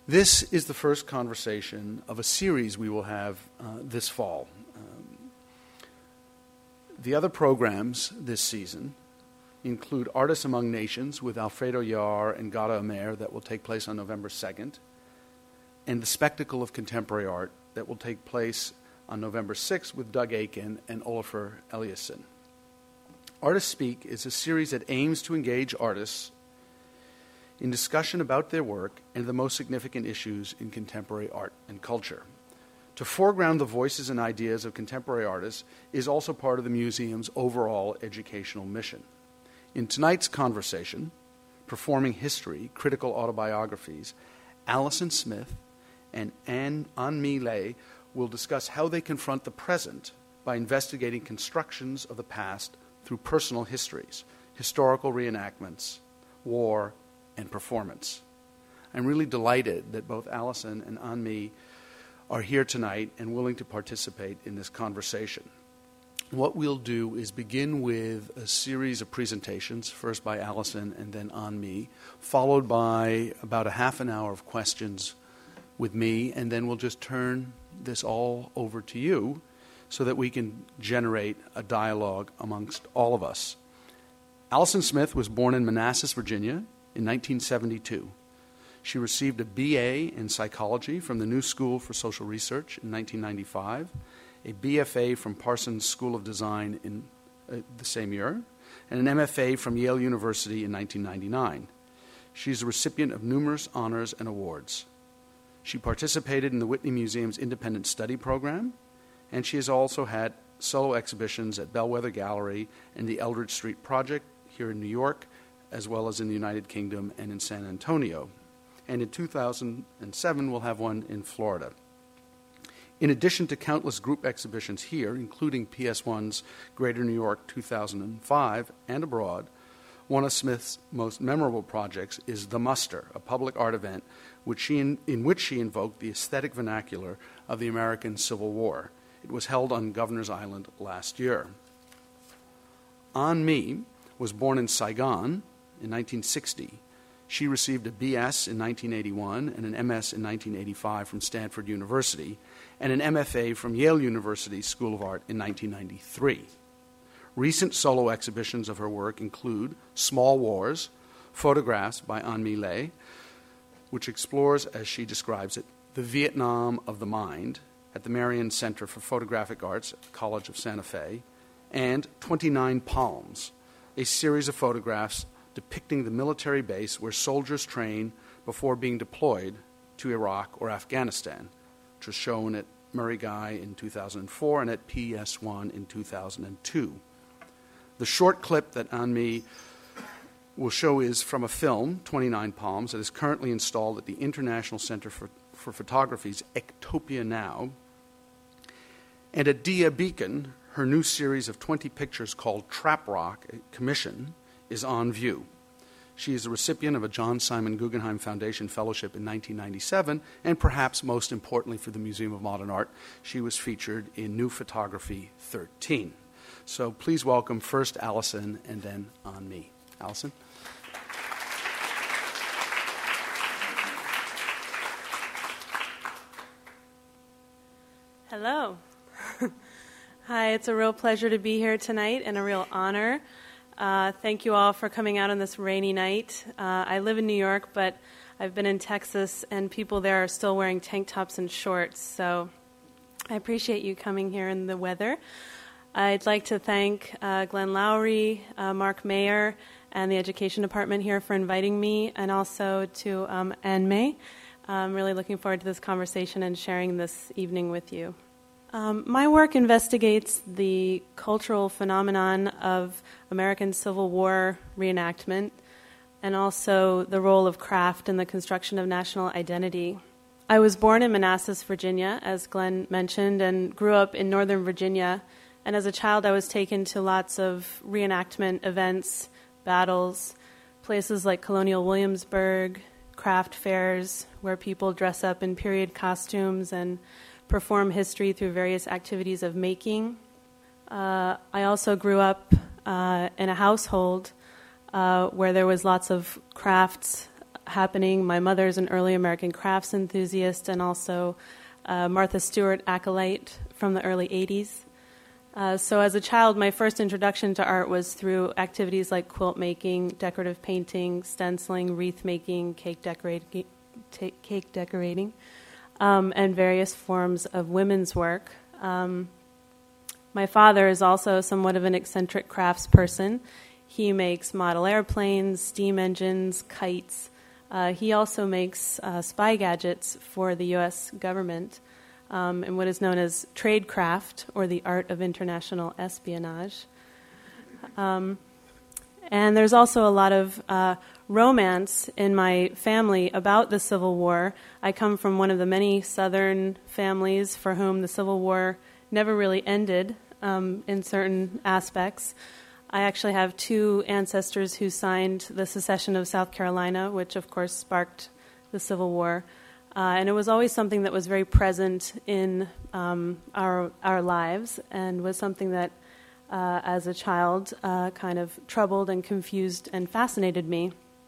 This is the first conversation of a series we will have this fall. The other programs this season include Artists Among Nations with Alfredo Yar and Gada Amer that will take place on November 2nd, and The Spectacle of Contemporary Art that will take place on November 6th with Doug Aiken and Olafur Eliasson. Artists Speak is a series that aims to engage artists in discussion about their work and the most significant issues in contemporary art and culture. To foreground the voices and ideas of contemporary artists is also part of the museum's overall educational mission. In tonight's conversation, Performing History, Critical Autobiographies, Alison Smith and An-Mi Le will discuss how they confront the present by investigating constructions of the past through personal histories, historical reenactments, war, and performance. I'm really delighted that both Alison and An-Mi are here tonight and willing to participate in this conversation. What we'll do is begin with a series of presentations, first by Alison and then An-Mi, followed by about a half an hour of questions with me, and then we'll just turn this all over to you so that we can generate a dialogue amongst all of us. Alison Smith was born in Manassas, Virginia in 1972. She received a BA in psychology from the New School for Social Research in 1995, a BFA from Parsons School of Design in the same year, and an MFA from Yale University in 1999. She's a recipient of numerous honors and awards. She participated in the Whitney Museum's Independent Study Program, and she has also had solo exhibitions at Bellwether Gallery and the Eldridge Street Project here in New York, as well as in the United Kingdom and in San Antonio. And in 2007, we'll have one in Florida. In addition to countless group exhibitions here, including PS1's Greater New York 2005 and abroad, one of Smith's most memorable projects is The Muster, a public art event in which she invoked the aesthetic vernacular of the American Civil War. It was held on Governor's Island last year. An-Mi was born in Saigon in 1960. She received a BS in 1981 and an MS in 1985 from Stanford University and an MFA from Yale University School of Art in 1993. Recent solo exhibitions of her work include Small Wars, photographs by An-Mi Le, which explores, as she describes it, the Vietnam of the mind at the Marion Center for Photographic Arts at the College of Santa Fe, and 29 Palms, a series of photographs depicting the military base where soldiers train before being deployed to Iraq or Afghanistan, which was shown at Murray Guy in 2004 and at PS1 in 2002. The short clip that An-Mi will show is from a film, 29 Palms, that is currently installed at the International Center for Photography's Ectopia Now. And at Dia Beacon, her new series of 20 pictures called Trap Rock Commission is on view. She is a recipient of a John Simon Guggenheim Foundation Fellowship in 1997, and perhaps most importantly for the Museum of Modern Art, she was featured in New Photography 13. So please welcome first Alison and then An-Mi. Alison? Hello. Hi, it's a real pleasure to be here tonight and a real honor. Thank you all for coming out on this rainy night. I live in New York, but I've been in Texas, and people there are still wearing tank tops and shorts, so I appreciate you coming here in the weather. I'd like to thank Glenn Lowry, Mark Mayer, and the Education Department here for inviting me, and also to An-Mi. I'm really looking forward to this conversation and sharing this evening with you. My work investigates the cultural phenomenon of American Civil War reenactment and also the role of craft in the construction of national identity. I was born in Manassas, Virginia, as Glenn mentioned, and grew up in Northern Virginia. And as a child, I was taken to lots of reenactment events, battles, places like Colonial Williamsburg, craft fairs, where people dress up in period costumes and perform history through various activities of making. I also grew up in a household where there was lots of crafts happening. My mother's an early American crafts enthusiast and also Martha Stewart acolyte from the early 80s. So as a child, my first introduction to art was through activities like quilt making, decorative painting, stenciling, wreath making, cake decorating, and various forms of women's work. My father is also somewhat of an eccentric crafts person. He makes model airplanes, steam engines, kites. He also makes spy gadgets for the U.S. government in what is known as tradecraft, or the art of international espionage. And there's also a lot of romance in my family about the Civil War. I come from one of the many Southern families for whom the Civil War never really ended in certain aspects. I actually have two ancestors who signed the secession of South Carolina, which of course sparked the Civil War. And it was always something that was very present in our lives, and was something that, as a child, kind of troubled and confused and fascinated me.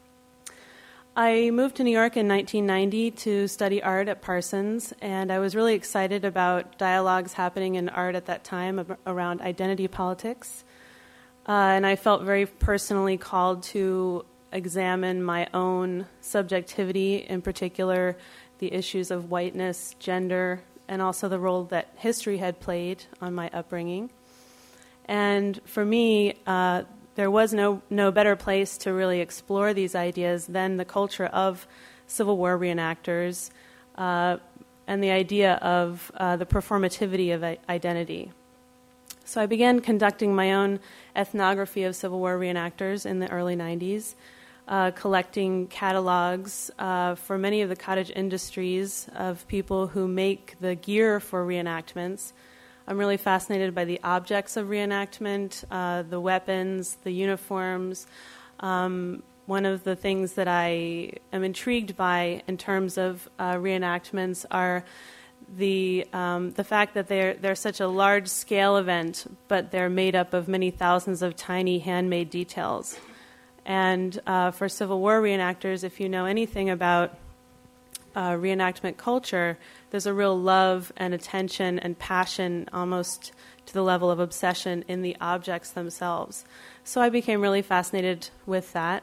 I moved to New York in 1990 to study art at Parsons, and I was really excited about dialogues happening in art at that time around identity politics. And I felt very personally called to examine my own subjectivity, in particular the issues of whiteness, gender, and also the role that history had played on my upbringing. And for me, there was no better place to really explore these ideas than the culture of Civil War reenactors and the idea of the performativity of identity. So I began conducting my own ethnography of Civil War reenactors in the early 90s, collecting catalogs for many of the cottage industries of people who make the gear for reenactments. I'm really fascinated by the objects of reenactment, the weapons, the uniforms. One of the things that I am intrigued by in terms of reenactments are the fact that they're such a large-scale event, but they're made up of many thousands of tiny handmade details. And for Civil War reenactors, if you know anything about reenactment culture, there's a real love and attention and passion, almost to the level of obsession, in the objects themselves. So I became really fascinated with that.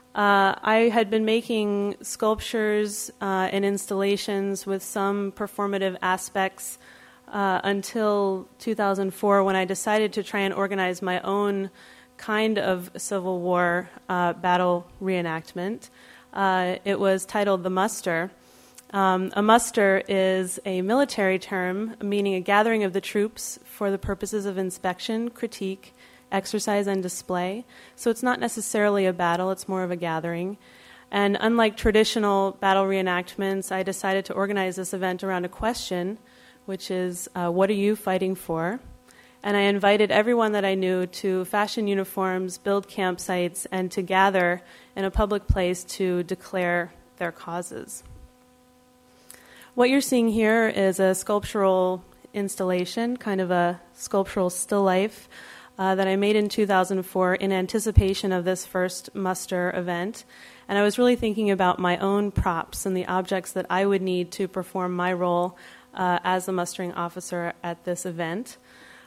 I had been making sculptures and installations with some performative aspects until 2004, when I decided to try and organize my own kind of Civil War battle reenactment. It was titled The Muster. A muster is a military term meaning a gathering of the troops for the purposes of inspection, critique, exercise, and display. So it's not necessarily a battle, it's more of a gathering. And unlike traditional battle reenactments, I decided to organize this event around a question, which is, what are you fighting for? And I invited everyone that I knew to fashion uniforms, build campsites, and to gather in a public place to declare their causes. What you're seeing here is a sculptural installation, kind of a sculptural still life, that I made in 2004 in anticipation of this first muster event. And I was really thinking about my own props and the objects that I would need to perform my role as the mustering officer at this event.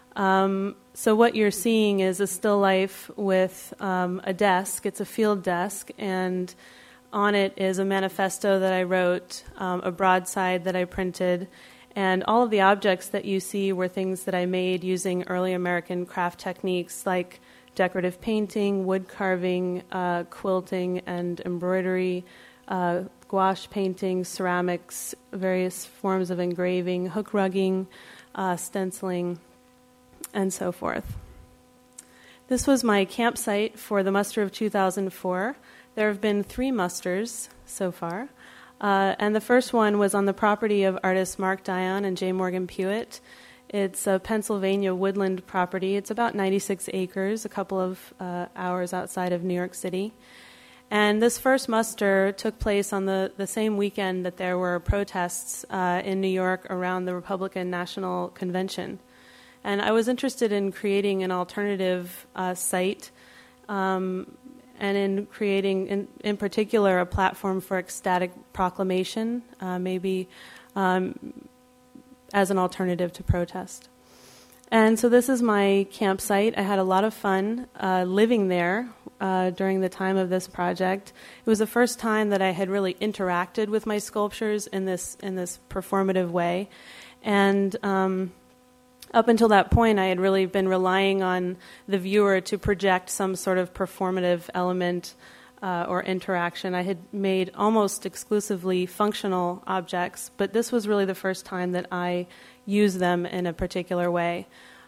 So what you're seeing is a still life with a desk. It's a field desk, and on it is a manifesto that I wrote, a broadside that I printed, and all of the objects that you see were things that I made using early American craft techniques like decorative painting, wood carving, quilting and embroidery, gouache painting, ceramics, various forms of engraving, hook rugging, stenciling, and so forth. This was my campsite for the muster of 2004. There have been 3 musters so far. And the first one was on the property of artists Mark Dion and J. Morgan Pewitt. It's a Pennsylvania woodland property. It's about 96 acres, a couple of hours outside of New York City. And this first muster took place on the same weekend that there were protests in New York around the Republican National Convention. And I was interested in creating an alternative site, and in creating, in particular, a platform for ecstatic proclamation, maybe as an alternative to protest. And so this is my campsite. I had a lot of fun living there during the time of this project. It was the first time that I had really interacted with my sculptures in this performative way. And up until that point, I had really been relying on the viewer to project some sort of performative element or interaction. I had made almost exclusively functional objects, but this was really the first time that I used them in a particular way.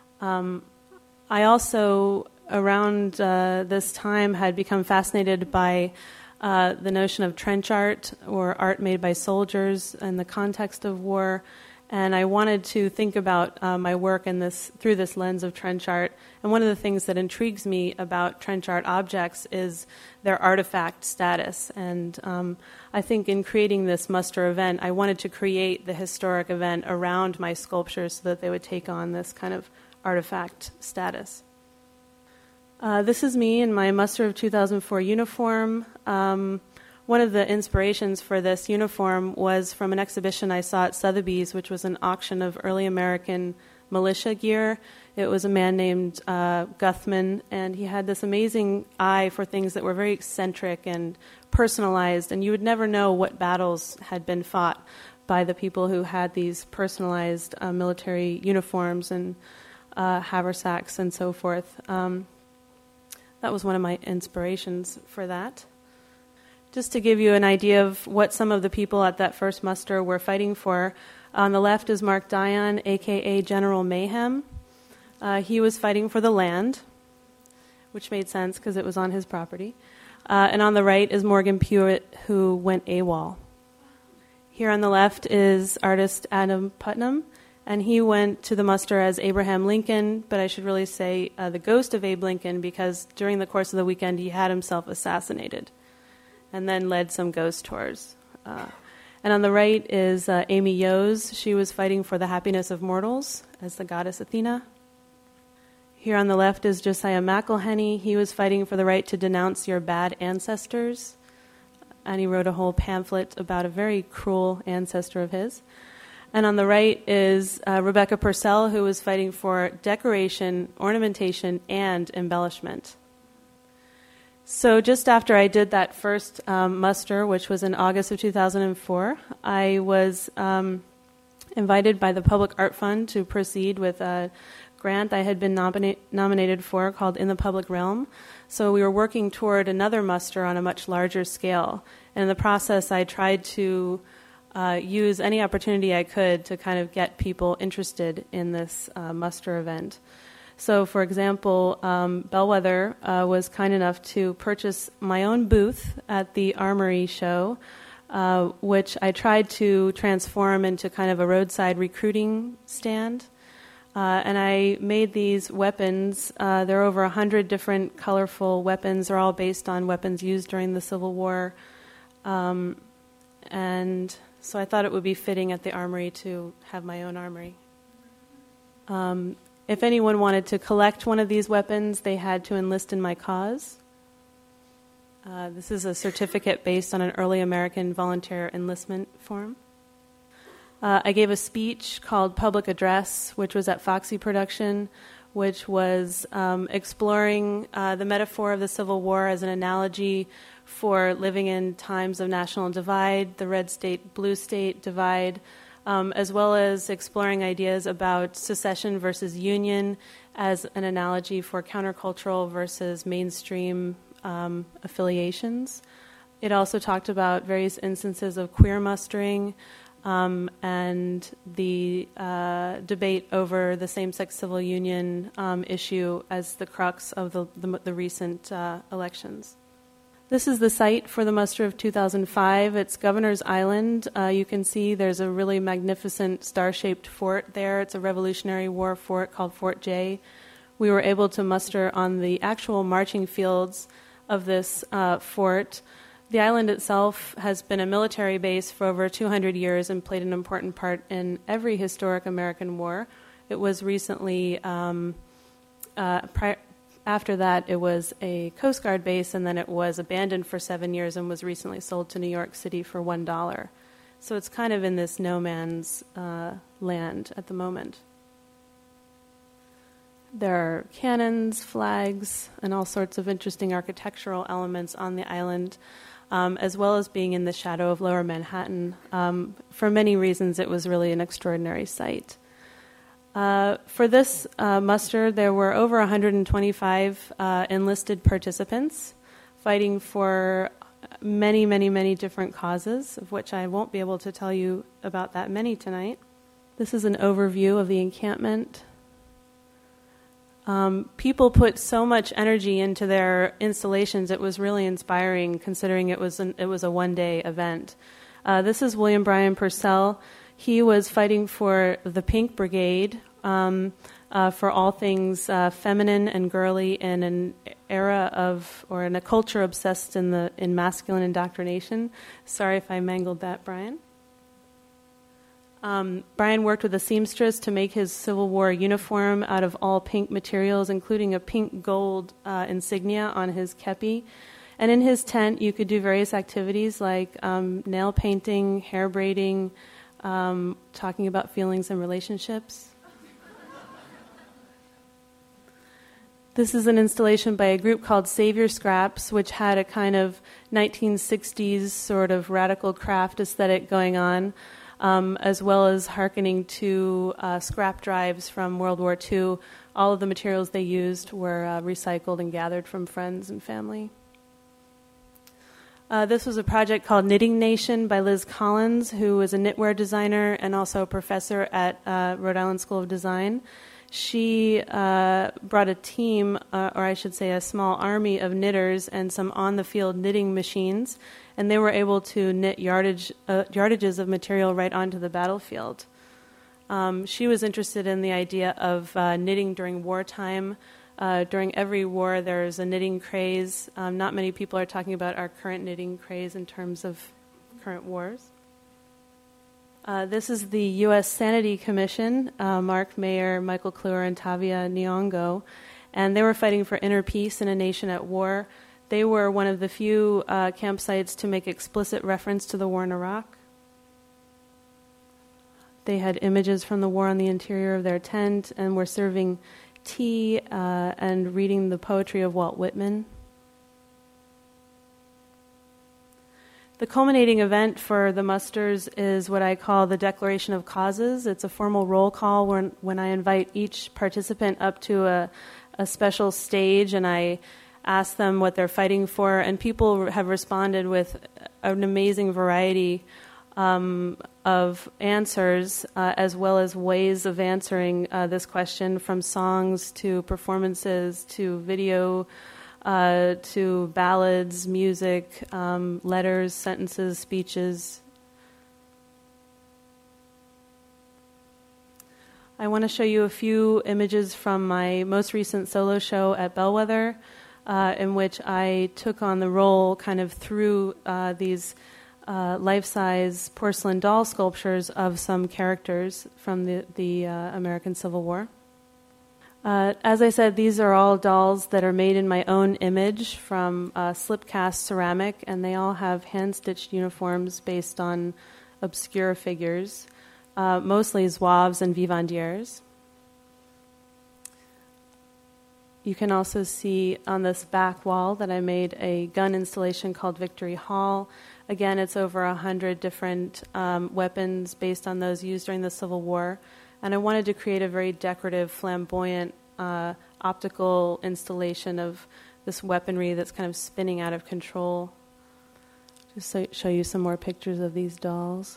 I also, around this time, had become fascinated by the notion of trench art, or art made by soldiers in the context of war. And I wanted to think about my work through this lens of trench art. And one of the things that intrigues me about trench art objects is their artifact status. And I think in creating this muster event, I wanted to create the historic event around my sculptures so that they would take on this kind of artifact status. This is me in my muster of 2004 uniform. One of the inspirations for this uniform was from an exhibition I saw at Sotheby's, which was an auction of early American militia gear. It was a man named Guthman, and he had this amazing eye for things that were very eccentric and personalized, and you would never know what battles had been fought by the people who had these personalized military uniforms and haversacks and so forth. That was one of my inspirations for that. Just to give you an idea of what some of the people at that first muster were fighting for, on the left is Mark Dion, a.k.a. General Mayhem. He was fighting for the land, which made sense because it was on his property. And on the right is Morgan Pewitt, who went AWOL. Here on the left is artist Adam Putnam, and he went to the muster as Abraham Lincoln, but I should really say the ghost of Abe Lincoln, because during the course of the weekend he had himself assassinated and then led some ghost tours. And on the right is Amy Yose. She was fighting for the happiness of mortals as the goddess Athena. Here on the left is Josiah McElhenney. He was fighting for the right to denounce your bad ancestors. And he wrote a whole pamphlet about a very cruel ancestor of his. And on the right is Rebecca Purcell, who was fighting for decoration, ornamentation, and embellishment. So just after I did that first muster, which was in August of 2004, I was invited by the Public Art Fund to proceed with a grant I had been nominated for called In the Public Realm. So we were working toward another muster on a much larger scale. And in the process, I tried to use any opportunity I could to kind of get people interested in this muster event. So, for example, Bellwether was kind enough to purchase my own booth at the Armory show, which I tried to transform into kind of a roadside recruiting stand. And I made these weapons. There are over 100 different colorful weapons. They're all based on weapons used during the Civil War. And so I thought it would be fitting at the Armory to have my own armory. If anyone wanted to collect one of these weapons, they had to enlist in my cause. This is a certificate based on an early American volunteer enlistment form. I gave a speech called Public Address, which was at Foxy Production, which was exploring the metaphor of the Civil War as an analogy for living in times of national divide, the red state, blue state divide, as well as exploring ideas about secession versus union as an analogy for countercultural versus mainstream affiliations. It also talked about various instances of queer mustering and the debate over the same-sex civil union issue as the crux of the recent elections. This is the site for the muster of 2005. It's Governor's Island. You can see there's a really magnificent star-shaped fort there. It's a Revolutionary War fort called Fort J. We were able to muster on the actual marching fields of this fort. The island itself has been a military base for over 200 years and played an important part in every historic American war. It was recently after that, it was a Coast Guard base, and then it was abandoned for 7 years and was recently sold to New York City for $1. So it's kind of in this no man's land at the moment. There are cannons, flags, and all sorts of interesting architectural elements on the island, as well as being in the shadow of Lower Manhattan. For many reasons, it was really an extraordinary sight. For this muster, there were over 125 enlisted participants fighting for many, many, many different causes, of which I won't be able to tell you about that many tonight. This is an overview of the encampment. People put so much energy into their installations. It was really inspiring, considering it was a one-day event. This is William Bryan Purcell. He was fighting for the Pink Brigade, for all things feminine and girly in an era of, or in a culture obsessed in masculine indoctrination. Sorry if I mangled that, Brian. Brian worked with a seamstress to make his Civil War uniform out of all pink materials, including a pink gold insignia on his kepi. And in his tent, you could do various activities like nail painting, hair braiding, talking about feelings and relationships. This is an installation by a group called Savior Scraps, which had a kind of 1960s sort of radical craft aesthetic going on, as well as hearkening to scrap drives from World War II. All of the materials they used were recycled and gathered from friends and family. This was a project called Knitting Nation by Liz Collins, who was a knitwear designer and also a professor at Rhode Island School of Design. She brought a team, or I should say a small army of knitters and some on-the-field knitting machines, and they were able to knit yardages of material right onto the battlefield. She was interested in the idea of knitting during wartime. During every war, there's a knitting craze. Not many people are talking about our current knitting craze in terms of current wars. This is the U.S. Sanity Commission, Mark Mayer, Michael Kluwer, and Tavia Nyong'o, and they were fighting for inner peace in a nation at war. They were one of the few campsites to make explicit reference to the war in Iraq. They had images from the war on the interior of their tent and were serving tea and reading the poetry of Walt Whitman. The culminating event for the musters is what I call the Declaration of Causes. It's a formal roll call when I invite each participant up to a special stage and I ask them what they're fighting for, and people have responded with an amazing variety of answers, as well as ways of answering this question, from songs to performances to video to ballads, music, letters, sentences, speeches. I want to show you a few images from my most recent solo show at Bellwether, in which I took on the role kind of through these life-size porcelain doll sculptures of some characters from the American Civil War. As I said, these are all dolls that are made in my own image from slip-cast ceramic, and they all have hand-stitched uniforms based on obscure figures, mostly Zouaves and Vivandières. You can also see on this back wall that I made a gun installation called Victory Hall. Again, it's over 100 different weapons based on those used during the Civil War. And I wanted to create a very decorative, flamboyant, optical installation of this weaponry that's kind of spinning out of control. Just to show you some more pictures of these dolls.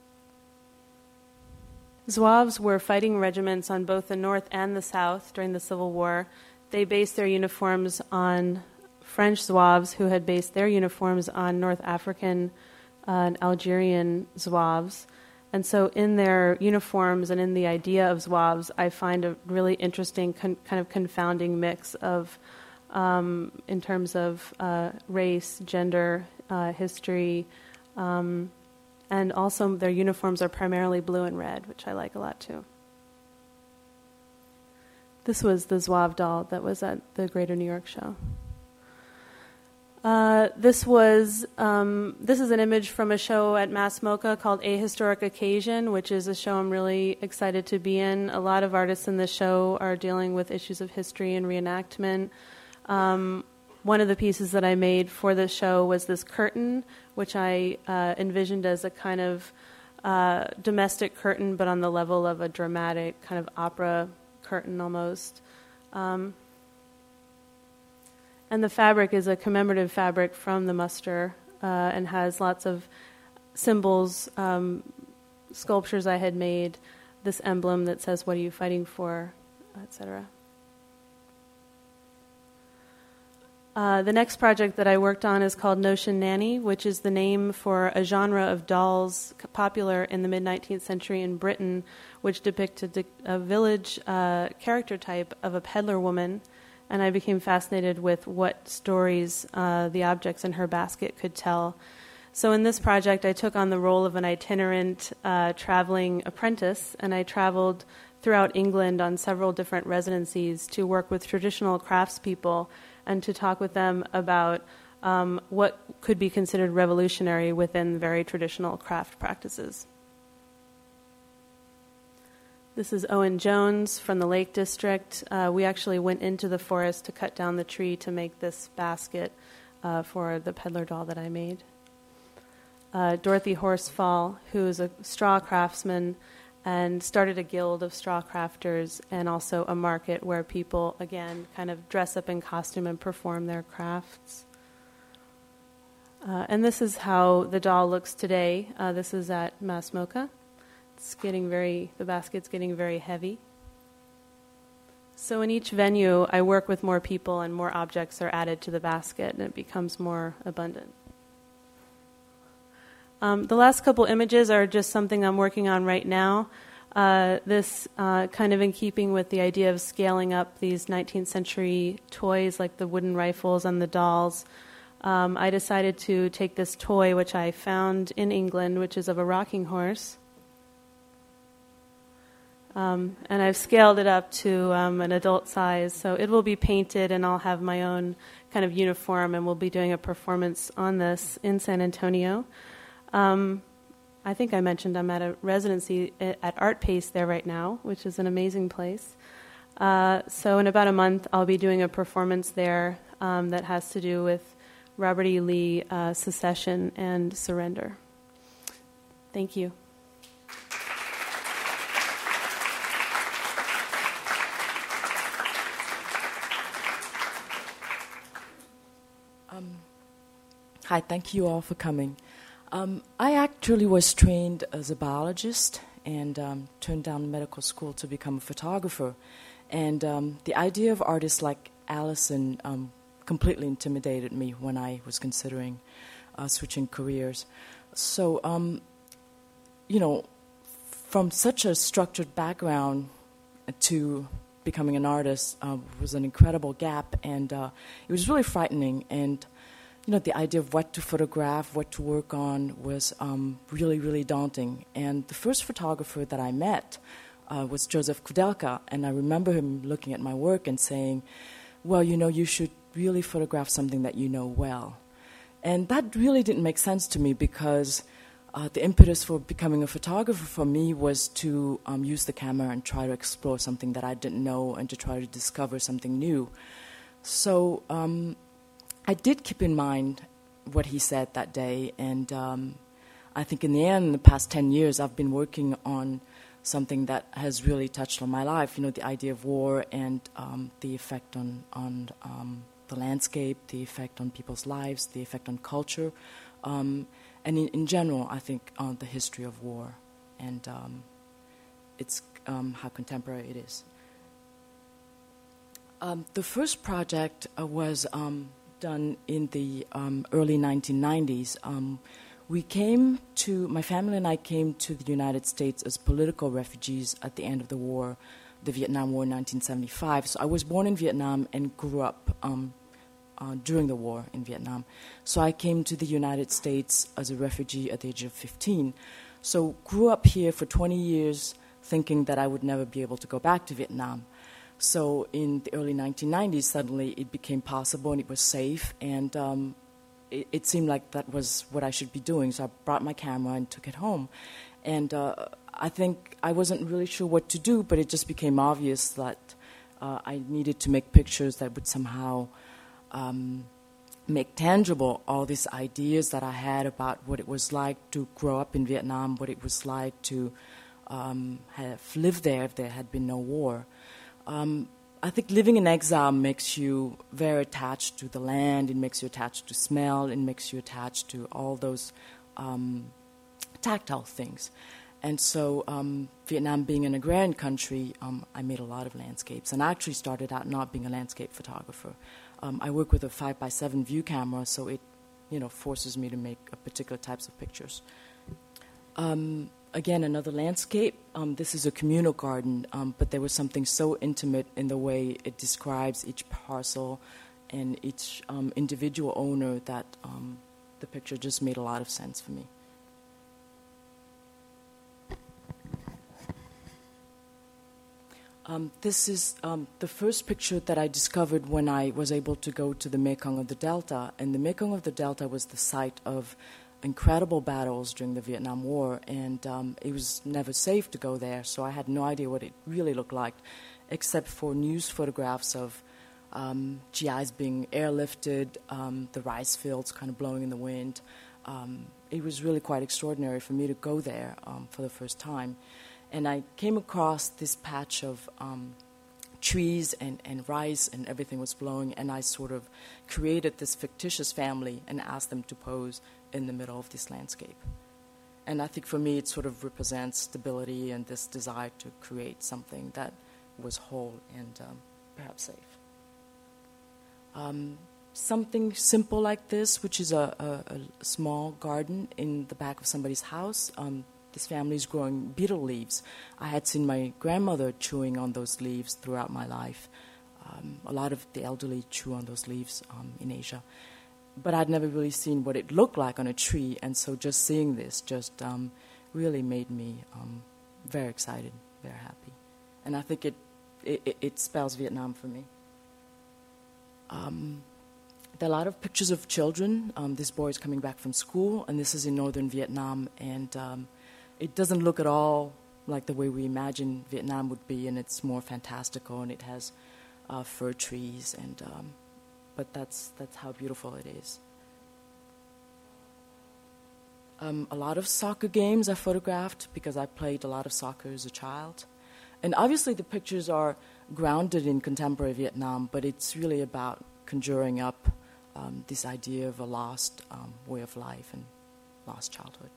Zouaves were fighting regiments on both the North and the South during the Civil War. They based their uniforms on French Zouaves, who had based their uniforms on North African and Algerian Zouaves. And so in their uniforms and in the idea of Zouaves, I find a really interesting kind of confounding mix of, in terms of race, gender, history, and also their uniforms are primarily blue and red, which I like a lot too. This was the Zouave doll that was at the Greater New York Show. This is an image from a show at Mass MoCA called A Historic Occasion, which is a show I'm really excited to be in. A lot of artists in the show are dealing with issues of history and reenactment. One of the pieces that I made for this show was this curtain, which I envisioned as a kind of domestic curtain, but on the level of a dramatic kind of opera curtain almost. And the fabric is a commemorative fabric from the muster and has lots of symbols, sculptures I had made, this emblem that says, "What are you fighting for?" etc. The next project that I worked on is called Notion Nanny, which is the name for a genre of dolls popular in the mid-19th century in Britain, which depicted a village character type of a peddler woman. And I became fascinated with what stories the objects in her basket could tell. So in this project, I took on the role of an itinerant traveling apprentice, and I traveled throughout England on several different residencies to work with traditional craftspeople and to talk with them about what could be considered revolutionary within very traditional craft practices. This is Owen Jones from the Lake District. We actually went into the forest to cut down the tree to make this basket for the peddler doll that I made. Dorothy Horsfall, who is a straw craftsman and started a guild of straw crafters and also a market where people, again, kind of dress up in costume and perform their crafts. And this is how the doll looks today. This is at Mass MoCA. The basket's getting very heavy. So in each venue, I work with more people and more objects are added to the basket and it becomes more abundant. The last couple images are just something I'm working on right now. This kind of in keeping with the idea of scaling up these 19th century toys like the wooden rifles and the dolls. I decided to take this toy, which I found in England, which is of a rocking horse. And I've scaled it up to an adult size, so it will be painted and I'll have my own kind of uniform and we'll be doing a performance on this in San Antonio. I think I mentioned I'm at a residency at Art Pace there right now, which is an amazing place. So in about a month I'll be doing a performance there that has to do with Robert E. Lee, secession and surrender. Thank you. Hi, thank you all for coming. I actually was trained as a biologist and turned down medical school to become a photographer. And the idea of artists like Allison completely intimidated me when I was considering switching careers. So, from such a structured background to becoming an artist was an incredible gap, and it was really frightening. And the idea of what to photograph, what to work on was really, really daunting. And the first photographer that I met was Joseph Kudelka, and I remember him looking at my work and saying, well, you should really photograph something that you know well. And that really didn't make sense to me because the impetus for becoming a photographer for me was to use the camera and try to explore something that I didn't know and to try to discover something new. So I did keep in mind what he said that day, and I think in the end, in the past 10 years, I've been working on something that has really touched on my life, the idea of war and the effect on the landscape, the effect on people's lives, the effect on culture, and in general, I think, the history of war and it's how contemporary it is. The first project was done in the early 1990s. My family and I came to the United States as political refugees at the end of the war, the Vietnam War in 1975. So I was born in Vietnam and grew up during the war in Vietnam. So I came to the United States as a refugee at the age of 15. So grew up here for 20 years thinking that I would never be able to go back to Vietnam. So in the early 1990s, suddenly it became possible and it was safe, and it seemed like that was what I should be doing. So I brought my camera and took it home. And I think I wasn't really sure what to do, but it just became obvious that I needed to make pictures that would somehow make tangible all these ideas that I had about what it was like to grow up in Vietnam, what it was like to have lived there if there had been no war. I think living in exile makes you very attached to the land, it makes you attached to smell, it makes you attached to all those tactile things. And so Vietnam being an agrarian country, I made a lot of landscapes. And I actually started out not being a landscape photographer. I work with a 5x7 view camera, so it forces me to make particular types of pictures. Again, another landscape. This is a communal garden, but there was something so intimate in the way it describes each parcel and each individual owner that the picture just made a lot of sense for me. This is the first picture that I discovered when I was able to go to the Mekong of the Delta. And the Mekong of the Delta was the site of incredible battles during the Vietnam War, and it was never safe to go there, so I had no idea what it really looked like, except for news photographs of GIs being airlifted, the rice fields kind of blowing in the wind. It was really quite extraordinary for me to go there for the first time. And I came across this patch of trees and rice, and everything was blowing, and I sort of created this fictitious family and asked them to pose in the middle of this landscape. And I think for me it sort of represents stability and this desire to create something that was whole and perhaps safe. Something simple like this, which is a small garden in the back of somebody's house. This family is growing betel leaves. I had seen my grandmother chewing on those leaves throughout my life. A lot of the elderly chew on those leaves in Asia. But I'd never really seen what it looked like on a tree, and so just seeing this just really made me very excited, very happy. And I think it spells Vietnam for me. There are a lot of pictures of children. This boy is coming back from school, and this is in northern Vietnam, and it doesn't look at all like the way we imagine Vietnam would be, and it's more fantastical, and it has fir trees, and but that's how beautiful it is. A lot of soccer games I photographed because I played a lot of soccer as a child. And obviously the pictures are grounded in contemporary Vietnam, but it's really about conjuring up this idea of a lost way of life and lost childhood.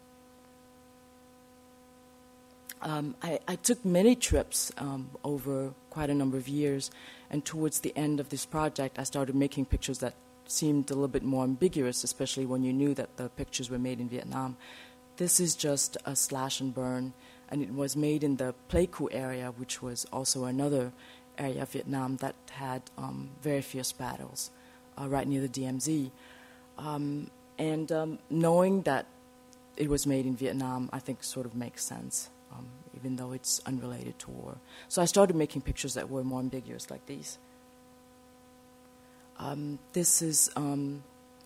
I took many trips over quite a number of years, and towards the end of this project, I started making pictures that seemed a little bit more ambiguous, especially when you knew that the pictures were made in Vietnam. This is just a slash and burn, and it was made in the Pleiku area, which was also another area of Vietnam that had very fierce battles right near the DMZ. Knowing that it was made in Vietnam, I think sort of makes sense. Even though it's unrelated to war. So I started making pictures that were more ambiguous, like these. This is an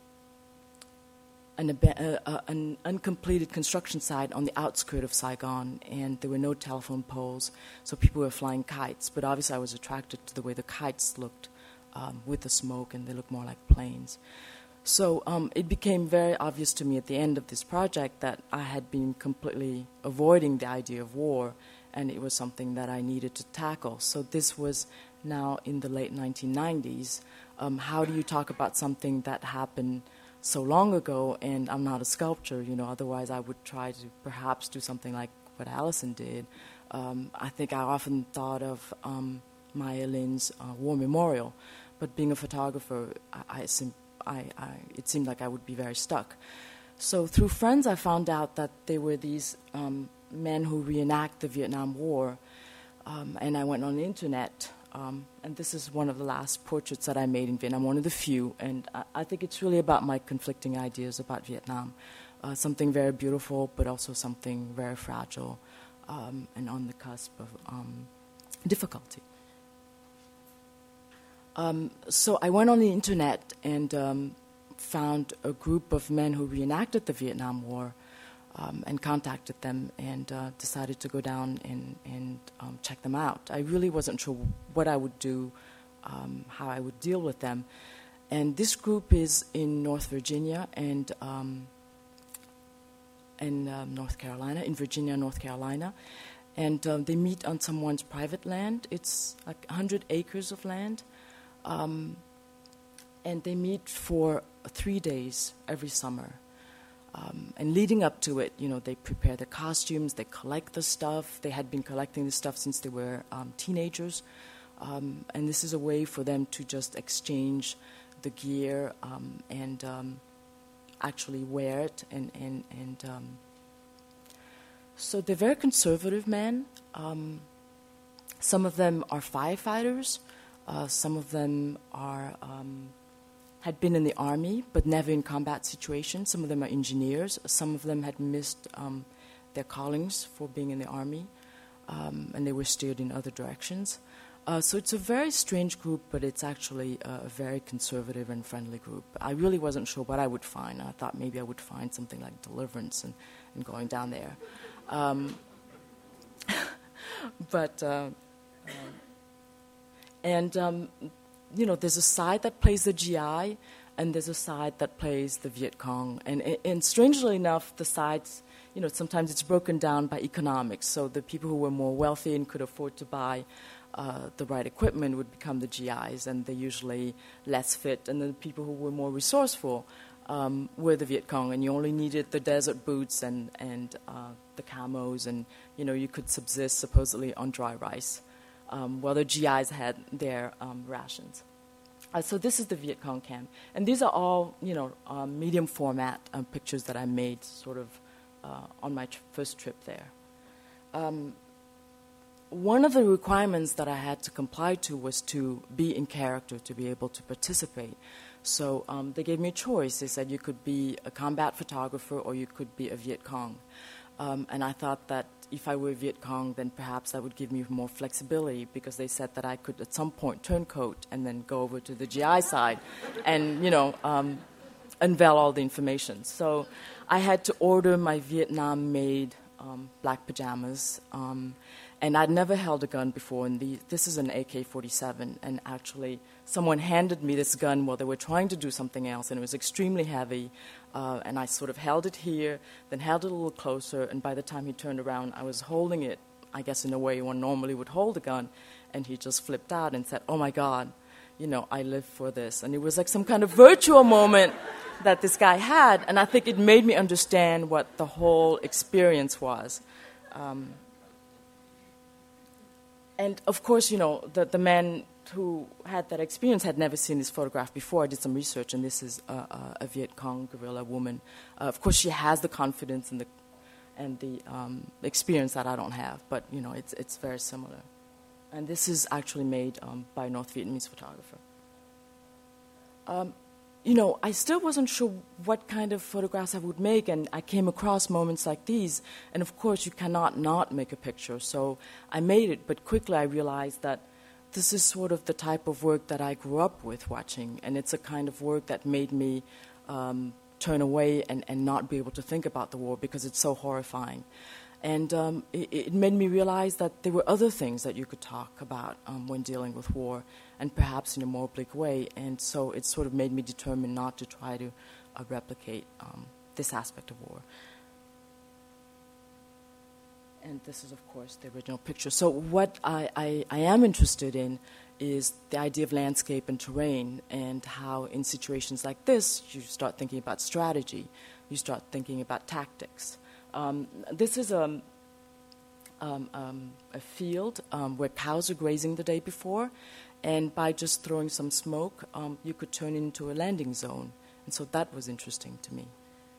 uncompleted construction site on the outskirts of Saigon, and there were no telephone poles, so people were flying kites. But obviously I was attracted to the way the kites looked with the smoke, and they looked more like planes. So it became very obvious to me at the end of this project that I had been completely avoiding the idea of war, and it was something that I needed to tackle. So this was now in the late 1990s. How do you talk about something that happened so long ago? And I'm not a sculptor, otherwise I would try to perhaps do something like what Allison did. I think I often thought of Maya Lin's War Memorial, but being a photographer, it seemed like I would be very stuck. So through friends, I found out that there were these men who reenact the Vietnam War, and I went on the internet, and this is one of the last portraits that I made in Vietnam, one of the few, and I think it's really about my conflicting ideas about Vietnam, something very beautiful, but also something very fragile and on the cusp of difficulty. So I went on the internet and found a group of men who reenacted the Vietnam War and contacted them and decided to go down and check them out. I really wasn't sure what I would do, how I would deal with them. And this group is in North Virginia and North Carolina, in Virginia, North Carolina. And they meet on someone's private land. It's like 100 acres of land. And they meet for 3 days every summer. And leading up to it, they prepare the costumes, they collect the stuff. They had been collecting the stuff since they were teenagers. And this is a way for them to just exchange the gear and actually wear it. So they're very conservative men. Some of them are firefighters. Some of them had been in the army, but never in combat situations. Some of them are engineers. Some of them had missed their callings for being in the army, and they were steered in other directions. So it's a very strange group, but it's actually a very conservative and friendly group. I really wasn't sure what I would find. I thought maybe I would find something like Deliverance and going down there. There's a side that plays the GI, and there's a side that plays the Viet Cong. And strangely enough, the sides, sometimes it's broken down by economics. So the people who were more wealthy and could afford to buy the right equipment would become the GIs, and they're usually less fit. And the people who were more resourceful were the Viet Cong, and you only needed the desert boots and the camos, and you could subsist supposedly on dry rice, while the GIs had their rations. So this is the Viet Cong camp, and these are all medium format pictures that I made sort of on my first trip there. One of the requirements that I had to comply to was to be in character to be able to participate. So they gave me a choice. They said you could be a combat photographer or you could be a Viet Cong. And I thought that if I were a Viet Cong, then perhaps that would give me more flexibility, because they said that I could at some point turn coat and then go over to the GI side and, unveil all the information. So I had to order my Vietnam-made black pajamas. And I'd never held a gun before, and this is an AK-47, and actually someone handed me this gun while they were trying to do something else, and it was extremely heavy, and I sort of held it here, then held it a little closer, and by the time he turned around, I was holding it, I guess in a way one normally would hold a gun, and he just flipped out and said, "Oh my God, I live for this." And it was like some kind of virtual moment that this guy had, and I think it made me understand what the whole experience was. And of course, the man who had that experience had never seen this photograph before. I did some research, and this is a Viet Cong guerrilla woman. Of course, she has the confidence and the experience that I don't have, but it's very similar. And this is actually made by a North Vietnamese photographer. I still wasn't sure what kind of photographs I would make, and I came across moments like these, and of course you cannot not make a picture, so I made it, but quickly I realized that this is sort of the type of work that I grew up with watching, and it's a kind of work that made me turn away and not be able to think about the war because it's so horrifying. And it made me realize that there were other things that you could talk about when dealing with war, and perhaps in a more oblique way. And so it sort of made me determined not to try to replicate this aspect of war. And this is, of course, the original picture. So what I am interested in is the idea of landscape and terrain, and how in situations like this you start thinking about strategy, you start thinking about tactics. This is a field where cows are grazing the day before, and by just throwing some smoke, you could turn it into a landing zone. And so that was interesting to me.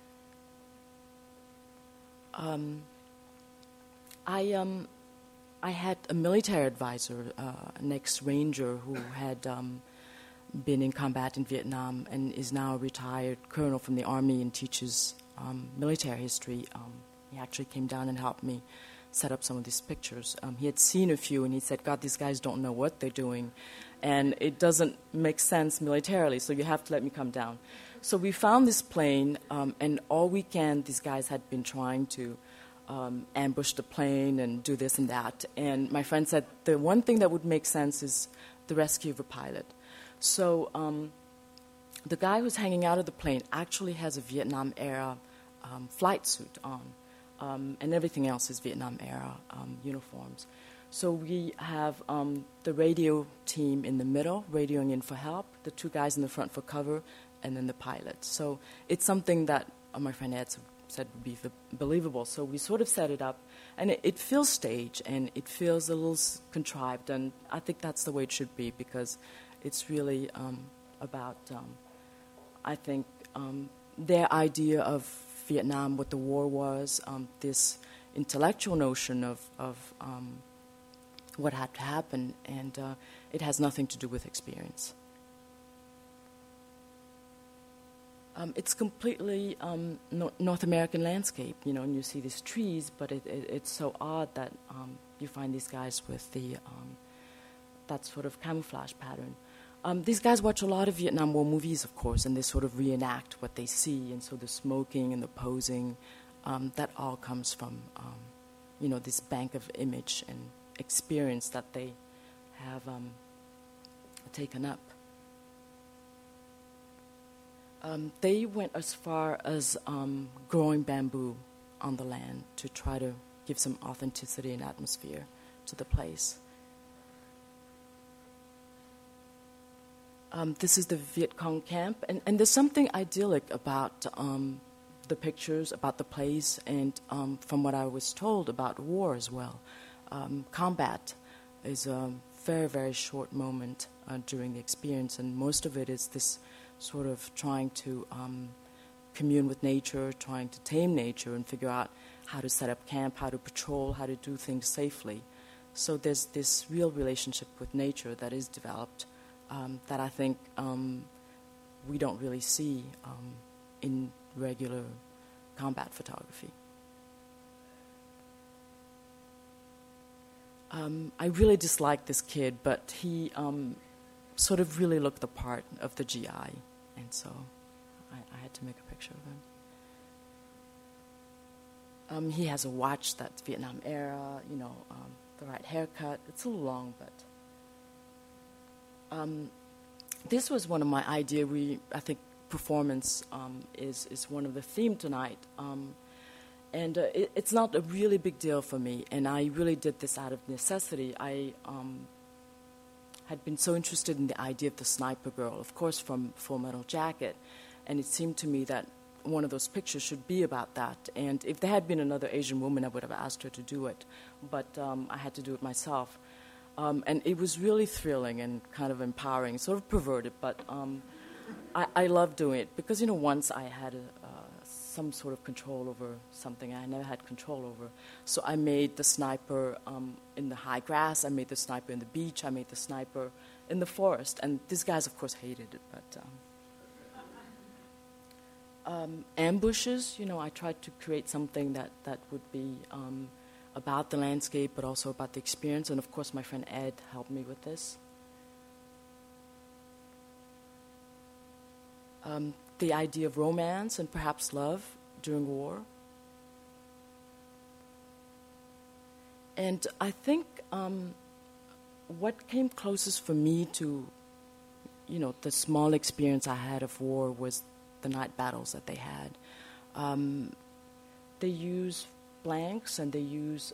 I had a military advisor, an ex-ranger who had been in combat in Vietnam and is now a retired colonel from the Army and teaches military history. He actually came down and helped me set up some of these pictures. He had seen a few, and he said, God, these guys don't know what they're doing, and it doesn't make sense militarily, so you have to let me come down. So we found this plane, and all weekend these guys had been trying to ambush the plane and do this and that. And my friend said the one thing that would make sense is the rescue of a pilot. So the guy who's hanging out of the plane actually has a Vietnam-era flight suit on, and everything else is Vietnam-era uniforms. So we have the radio team in the middle, radioing in for help, the two guys in the front for cover, and then the pilot. So it's something that my friend Ed said would be believable. So we sort of set it up, and it feels staged, and it feels a little contrived, and I think that's the way it should be, because it's really about, I think, their idea of Vietnam, what the war was, this intellectual notion of what had to happen, and it has nothing to do with experience. It's completely North American landscape, and you see these trees, but it's so odd that you find these guys with that sort of camouflage pattern. These guys watch a lot of Vietnam War movies, of course, and they sort of reenact what they see, and so the smoking and the posing, that all comes from, this bank of image and experience that they have taken up. They went as far as growing bamboo on the land to try to give some authenticity and atmosphere to the place. This is the Viet Cong camp, and there's something idyllic about the pictures, about the place, and from what I was told about war as well. Combat is a very, very short moment during the experience, and most of it is this sort of trying to commune with nature, trying to tame nature and figure out how to set up camp, how to patrol, how to do things safely. So there's this real relationship with nature that is developed that I think we don't really see in regular combat photography. I really disliked this kid, but he sort of really looked the part of the GI, and so I had to make a picture of him. He has a watch that's Vietnam era, the right haircut. It's a little long, but this was one of my ideas. I think performance is one of the theme tonight, and it's not a really big deal for me, and I really did this out of necessity. I had been so interested in the idea of the sniper girl, of course, from Full Metal Jacket, and it seemed to me that one of those pictures should be about that. And if there had been another Asian woman, I would have asked her to do it, but I had to do it myself. And it was really thrilling and kind of empowering, sort of perverted, but I love doing it because, once I had some sort of control over something I never had control over. So I made the sniper in the high grass, I made the sniper in the beach, I made the sniper in the forest. And these guys, of course, hated it, but ambushes, I tried to create something that would be about the landscape, but also about the experience. And of course, my friend Ed helped me with this. The idea of romance and perhaps love during war. And I think what came closest for me to, the small experience I had of war was the night battles that they had. They use blanks and they use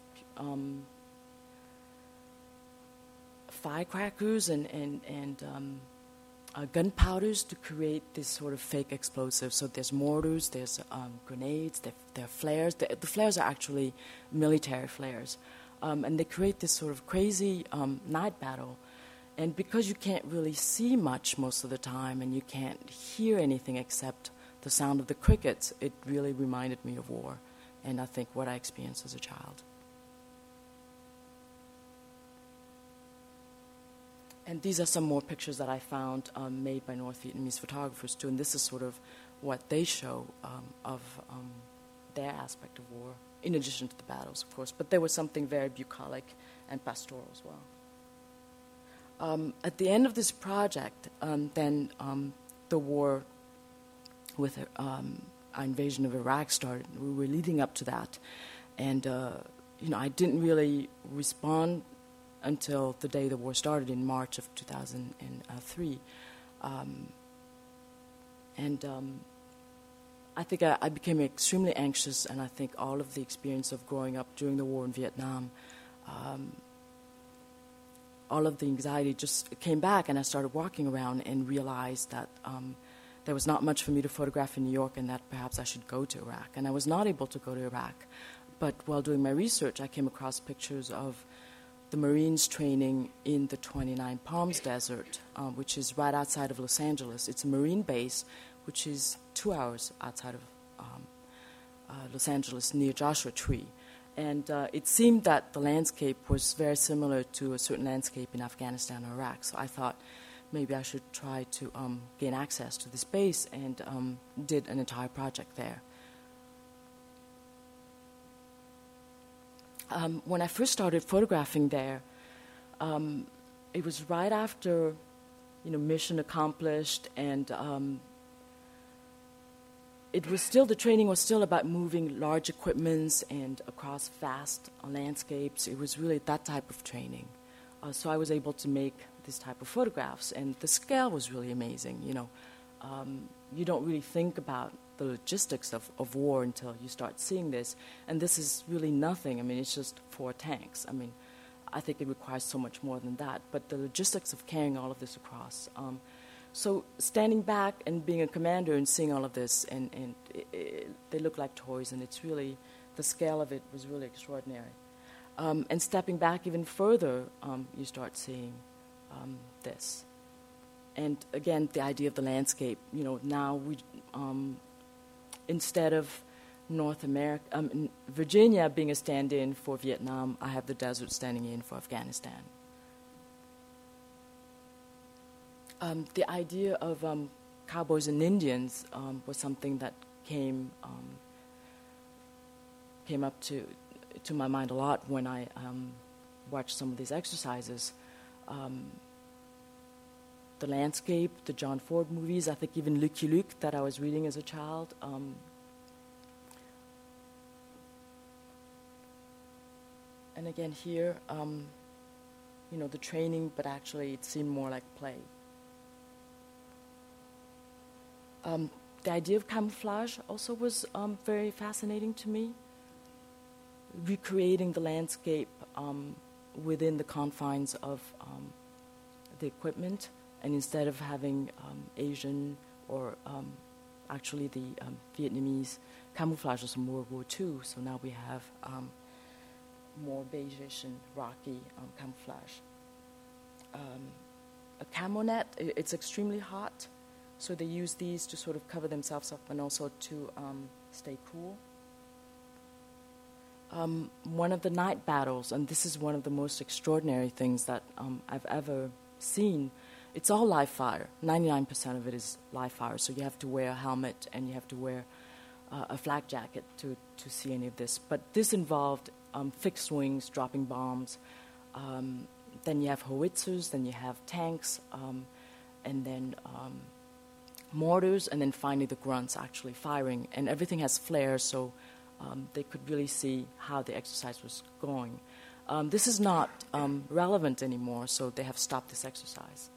firecrackers and gunpowders to create this sort of fake explosives. So there's mortars, there's grenades, there are flares. The flares are actually military flares. And they create this sort of crazy night battle. And because you can't really see much most of the time and you can't hear anything except the sound of the crickets, it really reminded me of war. And I think what I experienced as a child. And these are some more pictures that I found made by North Vietnamese photographers too. And this is sort of what they show of their aspect of war in addition to the battles, of course. But there was something very bucolic and pastoral as well. At the end of this project, then the war with our invasion of Iraq started. We were leading up to that. And, I didn't really respond until the day the war started in March of 2003. I think I became extremely anxious, and I think all of the experience of growing up during the war in Vietnam, all of the anxiety just came back, and I started walking around and realized that there was not much for me to photograph in New York, and that perhaps I should go to Iraq. And I was not able to go to Iraq. But while doing my research, I came across pictures of the Marines training in the 29 Palms Desert, which is right outside of Los Angeles. It's a Marine base, which is 2 hours outside of Los Angeles, near Joshua Tree. And it seemed that the landscape was very similar to a certain landscape in Afghanistan or Iraq. So I thought maybe I should try to gain access to this base, and did an entire project there. When I first started photographing there, it was right after, mission accomplished, and the training was still about moving large equipments and across vast landscapes. It was really that type of training. So I was able to make this type of photographs, and the scale was really amazing. You don't really think about the logistics of war until you start seeing this, and this is really nothing. I mean, it's just 4 tanks. I mean, I think it requires so much more than that, but the logistics of carrying all of this across. So standing back and being a commander and seeing all of this, and they look like toys, and it's really, the scale of it was really extraordinary. And stepping back even further, you start seeing this. And again, the idea of the landscape, now we, instead of North America, Virginia being a stand-in for Vietnam, I have the desert standing in for Afghanistan. The idea of cowboys and Indians was something that came up to my mind a lot when I watched some of these exercises. The landscape, the John Ford movies, I think even Lucky Luke that I was reading as a child. And again here, the training, but actually it seemed more like play. The idea of camouflage also was very fascinating to me. Recreating the landscape within the confines of the equipment, and instead of having Asian or actually the Vietnamese camouflage was from World War II, so now we have more beigeish and rocky camouflage. A camo net, it's extremely hot, so they use these to sort of cover themselves up and also to stay cool. One of the night battles, and this is one of the most extraordinary things that I've ever seen, it's all live fire. 99% of it is live fire, so you have to wear a helmet and you have to wear a flak jacket to see any of this. But this involved fixed wings, dropping bombs. Then you have howitzers, then you have tanks, and then mortars, and then finally the grunts actually firing. And everything has flares, so they could really see how the exercise was going. This is not relevant anymore, so they have stopped this exercise.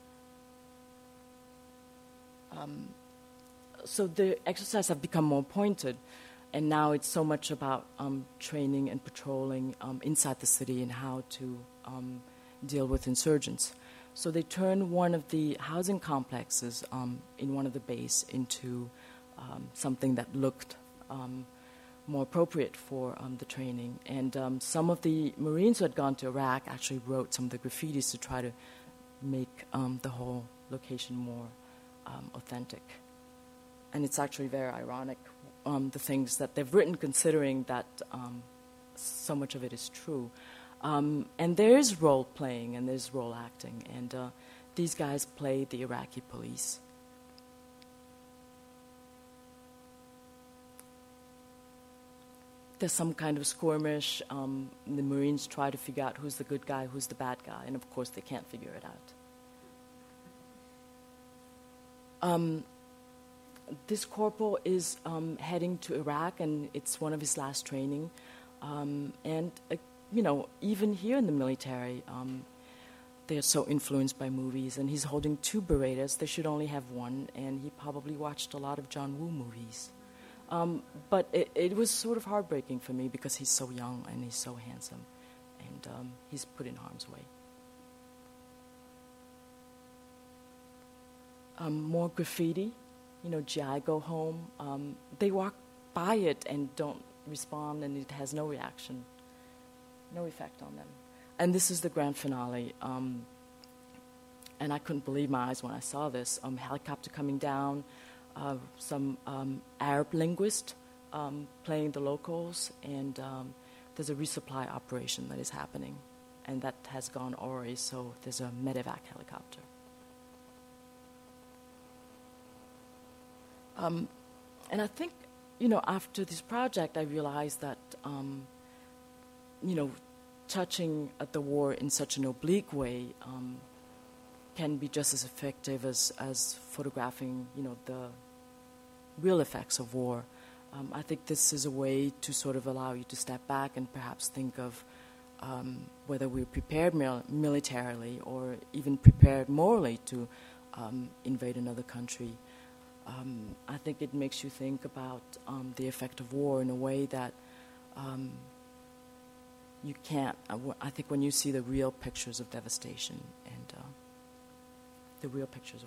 So the exercises have become more pointed, and now it's so much about training and patrolling inside the city and how to deal with insurgents. So they turned one of the housing complexes in one of the base into something that looked more appropriate for the training. And some of the Marines who had gone to Iraq actually wrote some of the graffitis to try to make the whole location more authentic. And it's actually very ironic, the things that they've written, considering that so much of it is true. And there is role playing and there's role acting, and these guys play the Iraqi police. there's some kind of skirmish. The Marines try to figure out who's the good guy, who's the bad guy, and of course they can't figure it out. This corporal is heading to Iraq, and it's one of his last training. Even here in the military, they're so influenced by movies, and he's holding 2 Berettas. They should only have 1, and he probably watched a lot of John Woo movies. But it was sort of heartbreaking for me because he's so young and he's so handsome, and he's put in harm's way. More graffiti, GI Go Home. They walk by it and don't respond, and it has no reaction, no effect on them. And this is the grand finale. And I couldn't believe my eyes when I saw this. Helicopter coming down, some Arab linguist playing the locals, and there's a resupply operation that is happening. And that has gone awry, so there's a medevac helicopter. And I think, after this project, I realized that, touching at the war in such an oblique way can be just as effective as photographing, the real effects of war. I think this is a way to sort of allow you to step back and perhaps think of whether we're prepared militarily or even prepared morally to invade another country. I think it makes you think about the effect of war in a way that you can't. I think when you see the real pictures of devastation and the real pictures of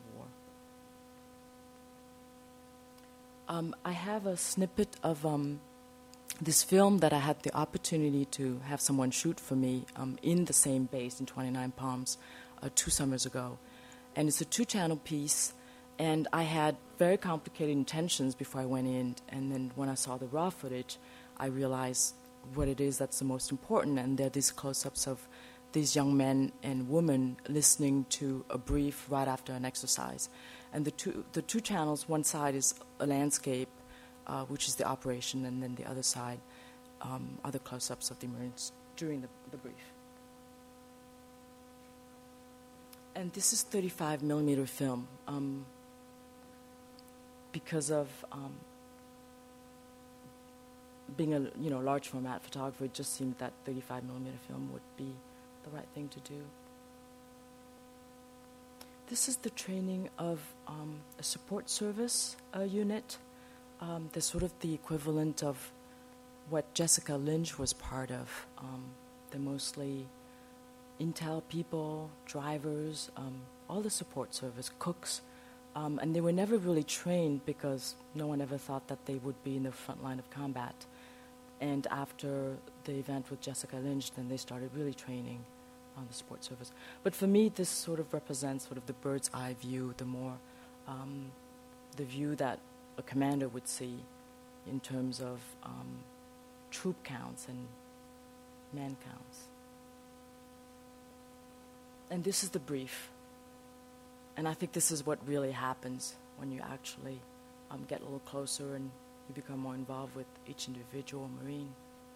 war. I have a snippet of this film that I had the opportunity to have someone shoot for me in the same base in 29 Palms 2 summers ago. And it's a 2-channel piece, and I had very complicated intentions before I went in, and then when I saw the raw footage, I realized what it is that's the most important, and there are these close-ups of these young men and women listening to a brief right after an exercise. And the two channels, one side is a landscape, which is the operation, and then the other side are the close-ups of the Marines during the brief. And this is 35 millimeter film. Because of being a large format photographer, it just seemed that 35 millimeter film would be the right thing to do. This is the training of a support service unit. They're sort of the equivalent of what Jessica Lynch was part of. They're mostly intel people, drivers, all the support service, cooks. And they were never really trained because no one ever thought that they would be in the front line of combat. And after the event with Jessica Lynch, then they started really training on the support service. But for me, this sort of represents sort of the bird's eye view, the more, the view that a commander would see in terms of troop counts and man counts. And this is the brief. And I think this is what really happens when you actually get a little closer and you become more involved with each individual Marine.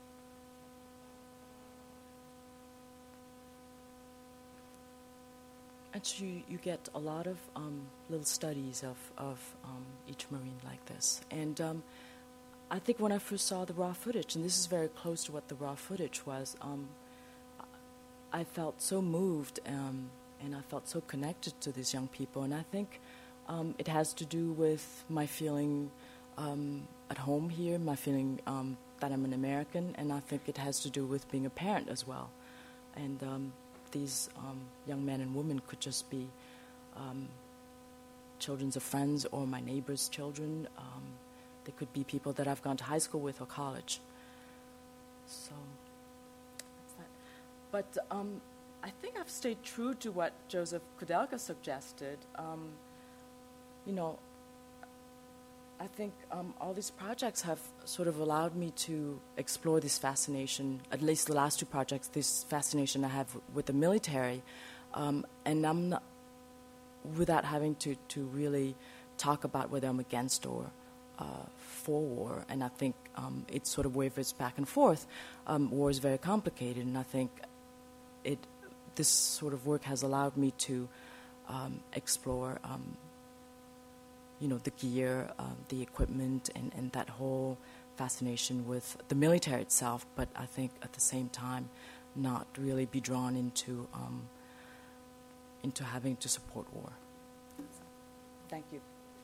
And so you get a lot of little studies of each Marine like this. And I think when I first saw the raw footage, and this is very close to what the raw footage was, I felt so moved and I felt so connected to these young people. And I think it has to do with my feeling at home here, my feeling that I'm an American, and I think it has to do with being a parent as well. And these young men and women could just be children of friends or my neighbors' children. They could be people that I've gone to high school with or college. So that's that. But I think I've stayed true to what Joseph Kudelka suggested. I think all these projects have sort of allowed me to explore this fascination, at least the last 2 projects, this fascination I have with the military, and I'm not, without having to really talk about whether I'm against or for war, and I think it sort of wavers back and forth. War is very complicated, and I think this sort of work has allowed me to explore, the gear, the equipment, and that whole fascination with the military itself. But I think at the same time, not really be drawn into having to support war. Thank you.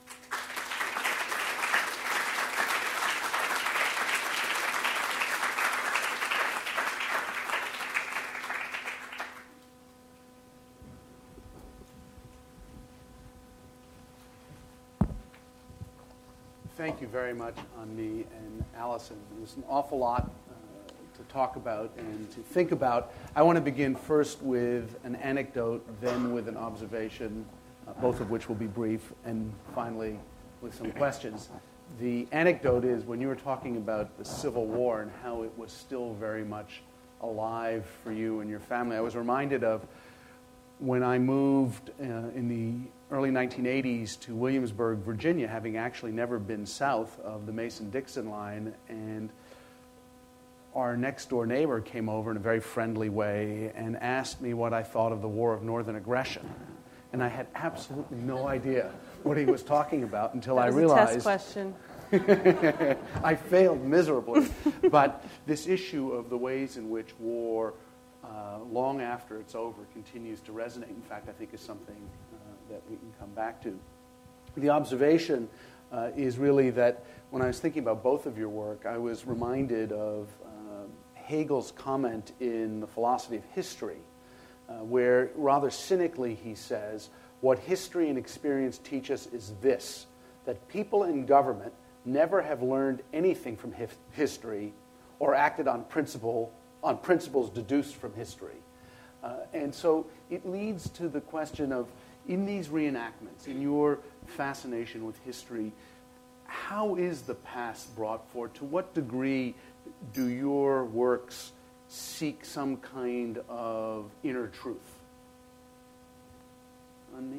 Thank you very much, Anmi and Allison. There's an awful lot to talk about and to think about. I want to begin first with an anecdote, then with an observation, both of which will be brief, and finally with some questions. The anecdote is when you were talking about the Civil War and how it was still very much alive for you and your family, I was reminded of when I moved in the early 1980s to Williamsburg, Virginia, having actually never been south of the Mason-Dixon line, and our next-door neighbor came over in a very friendly way and asked me what I thought of the War of Northern Aggression. And I had absolutely no idea what he was talking about until I realized... That was a test question. I failed miserably. But this issue of the ways in which war, long after it's over, continues to resonate, in fact, I think is something that we can come back to. The observation is really that when I was thinking about both of your work, I was reminded of Hegel's comment in The Philosophy of History, where rather cynically he says, what history and experience teach us is this, that people in government never have learned anything from history or acted on principles deduced from history. And so it leads to the question of, in these reenactments, in your fascination with history, how is the past brought forward? To what degree do your works seek some kind of inner truth? Anmi?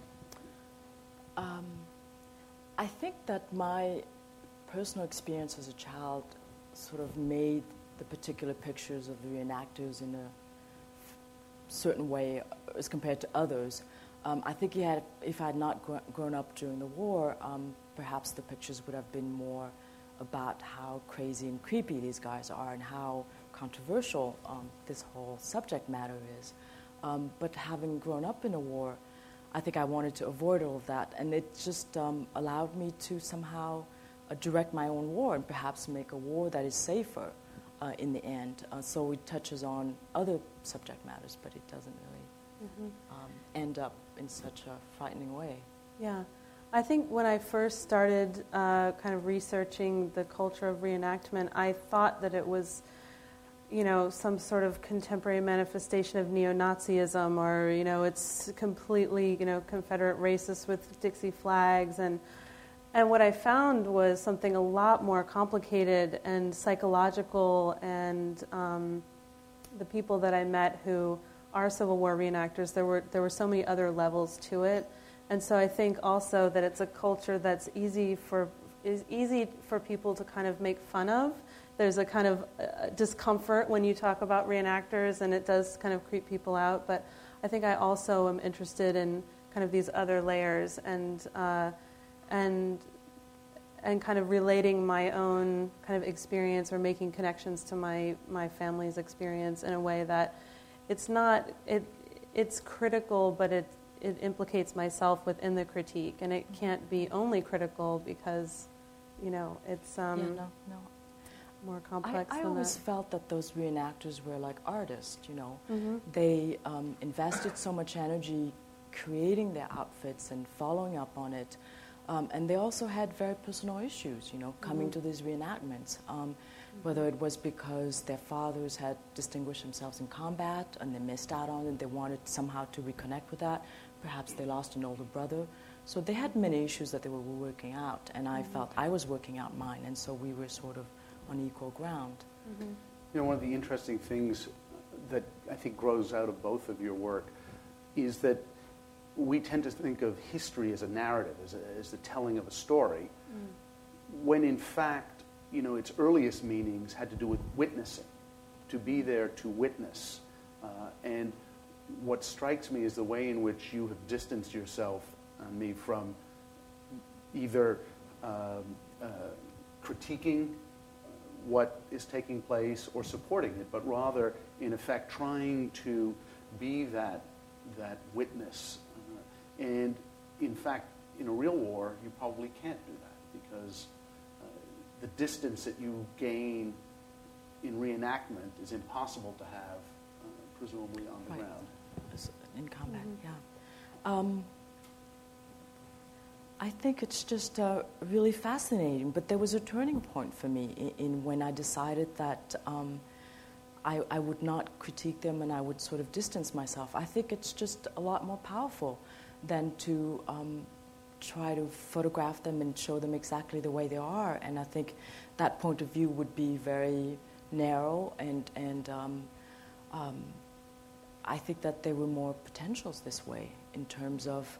I think that my personal experience as a child sort of made the particular pictures of the reenactors in a certain way as compared to others. I think if I had not grown up during the war, perhaps the pictures would have been more about how crazy and creepy these guys are and how controversial this whole subject matter is. But having grown up in a war, I think I wanted to avoid all of that, and it just allowed me to somehow direct my own war and perhaps make a war that is safer in the end. So it touches on other subject matters, but it doesn't really end up in such a frightening way. Yeah. I think when I first started kind of researching the culture of reenactment, I thought that it was, some sort of contemporary manifestation of neo-Nazism, or, it's completely, Confederate racist with Dixie flags. And what I found was something a lot more complicated and psychological, and the people that I met who are Civil War reenactors, there were so many other levels to it. And so I think also that it's a culture that's easy for people to kind of make fun of. There's a kind of discomfort when you talk about reenactors, and it does kind of creep people out. But I think I also am interested in kind of these other layers and kind of relating my own kind of experience or making connections to my family's experience in a way that it's critical, but it implicates myself within the critique, and it can't be only critical because, it's more complex than that. I always felt that those reenactors were like artists, They invested so much energy creating their outfits and following up on it, and they also had very personal issues, coming to these reenactments, whether it was because their fathers had distinguished themselves in combat and they missed out on it, they wanted somehow to reconnect with that. Perhaps they lost an older brother. So they had many issues that they were working out, and I felt I was working out mine, and so we were sort of on equal ground. One of the interesting things that I think grows out of both of your work is that we tend to think of history as a narrative, as the telling of a story. when in fact, its earliest meanings had to do with witnessing, to be there to witness. And what strikes me is the way in which you have distanced yourself, me, from either critiquing what is taking place or supporting it, but rather, in effect, trying to be that witness. And in fact, in a real war, you probably can't do that, because the distance that you gain in reenactment is impossible to have, presumably, on the ground. In combat, yeah. I think it's just really fascinating. But there was a turning point for me in when I decided that I would not critique them and I would sort of distance myself. I think it's just a lot more powerful than to try to photograph them and show them exactly the way they are. And I think that point of view would be very narrow, and I think that there were more potentials this way in terms of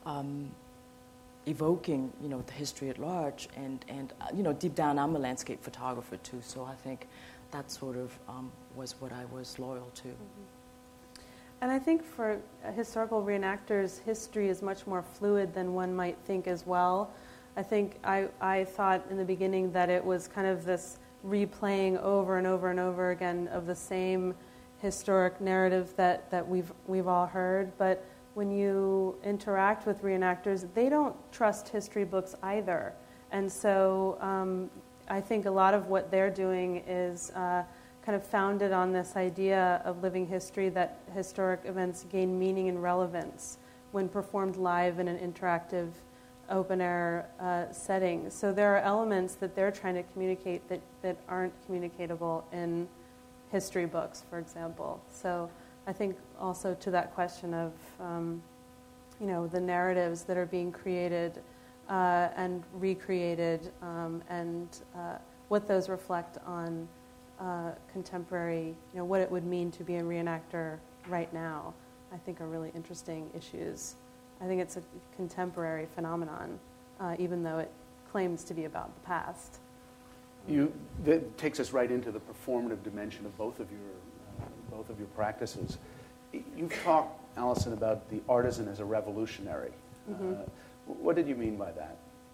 evoking, the history at large, and deep down I'm a landscape photographer too, so I think that sort of was what I was loyal to. Mm-hmm. And I think for historical reenactors, history is much more fluid than one might think as well. I think I thought in the beginning that it was kind of this replaying over and over and over again of the same historic narrative that we've all heard. But when you interact with reenactors, they don't trust history books either. And so I think a lot of what they're doing is kind of founded on this idea of living history, that historic events gain meaning and relevance when performed live in an interactive open-air setting. So there are elements that they're trying to communicate that aren't communicatable in history books, for example. So I think also to that question of, the narratives that are being created and recreated, and what those reflect on contemporary, what it would mean to be a reenactor right now, I think are really interesting issues. I think it's a contemporary phenomenon, even though it claims to be about the past. That takes us right into the performative dimension of both of your practices. You've talked, Alison, about the artisan as a revolutionary. Mm-hmm. What did you mean by that?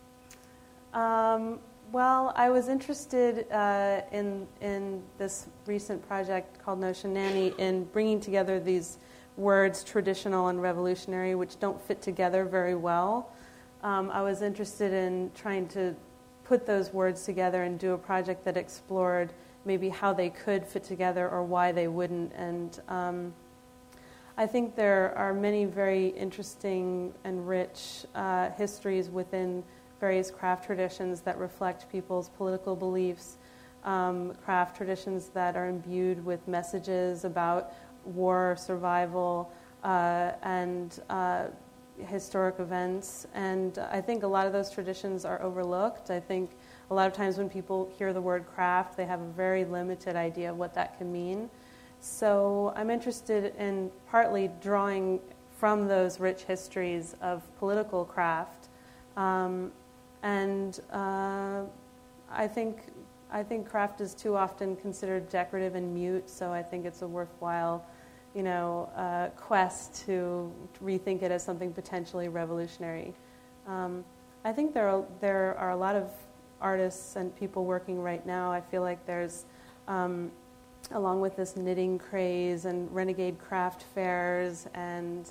Well, I was interested in this recent project called Notion Nanny in bringing together these words, traditional and revolutionary, which don't fit together very well. I was interested in trying to put those words together and do a project that explored maybe how they could fit together or why they wouldn't. And I think there are many very interesting and rich histories within various craft traditions that reflect people's political beliefs, craft traditions that are imbued with messages about war, survival, and historic events. And I think a lot of those traditions are overlooked. I think a lot of times when people hear the word craft, they have a very limited idea of what that can mean. So I'm interested in partly drawing from those rich histories of political craft. And I think craft is too often considered decorative and mute, so I think it's a worthwhile quest to rethink it as something potentially revolutionary. I think there are a lot of artists and people working right now. I feel like there's, along with this knitting craze and renegade craft fairs and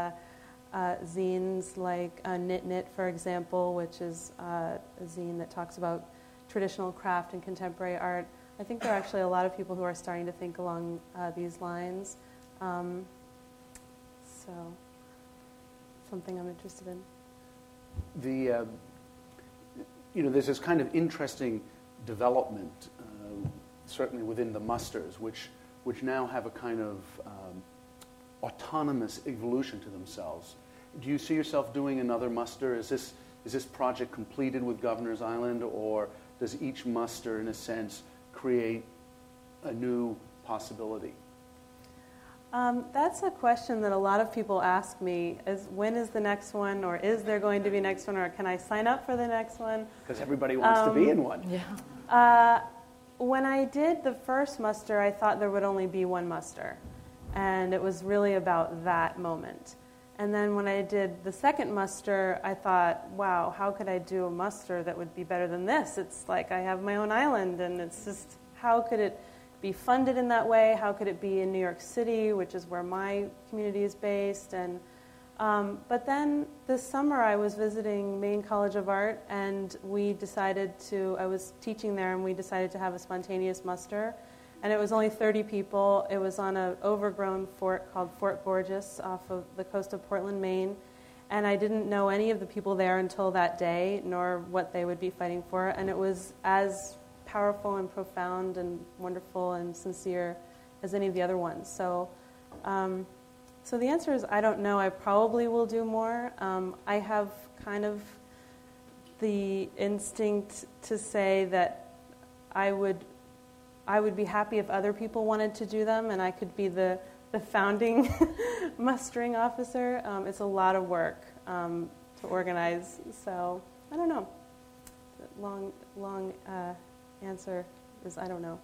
zines like Knit Knit, for example, which is a zine that talks about traditional craft and contemporary art. I think there are actually a lot of people who are starting to think along these lines. So, something I'm interested in. There's this kind of interesting development, certainly within the musters, which now have a kind of autonomous evolution to themselves. Do you see yourself doing another muster? Is this project completed with Governor's Island, or does each muster, in a sense, create a new possibility? That's a question that a lot of people ask me, is when is the next one, or is there going to be next one, or can I sign up for the next one? Because everybody wants to be in one. Yeah. When I did the first muster, I thought there would only be one muster, and it was really about that moment. And then when I did the second muster, I thought, wow, how could I do a muster that would be better than this? It's like I have my own island, and it's just, how could it be funded in that way? How could it be in New York City, which is where my community is based? And but then this summer I was visiting Maine College of Art, and we decided to, I was teaching there, and we decided to have a spontaneous muster. And it was only 30 people. It was on an overgrown fort called Fort Gorges off of the coast of Portland, Maine. And I didn't know any of the people there until that day, nor what they would be fighting for. And it was as powerful and profound and wonderful and sincere as any of the other ones. So so the answer is I don't know. I probably will do more. I have kind of the instinct to say that I would be happy if other people wanted to do them, and I could be the founding mustering officer. It's a lot of work to organize, so I don't know. Long answer is I don't know.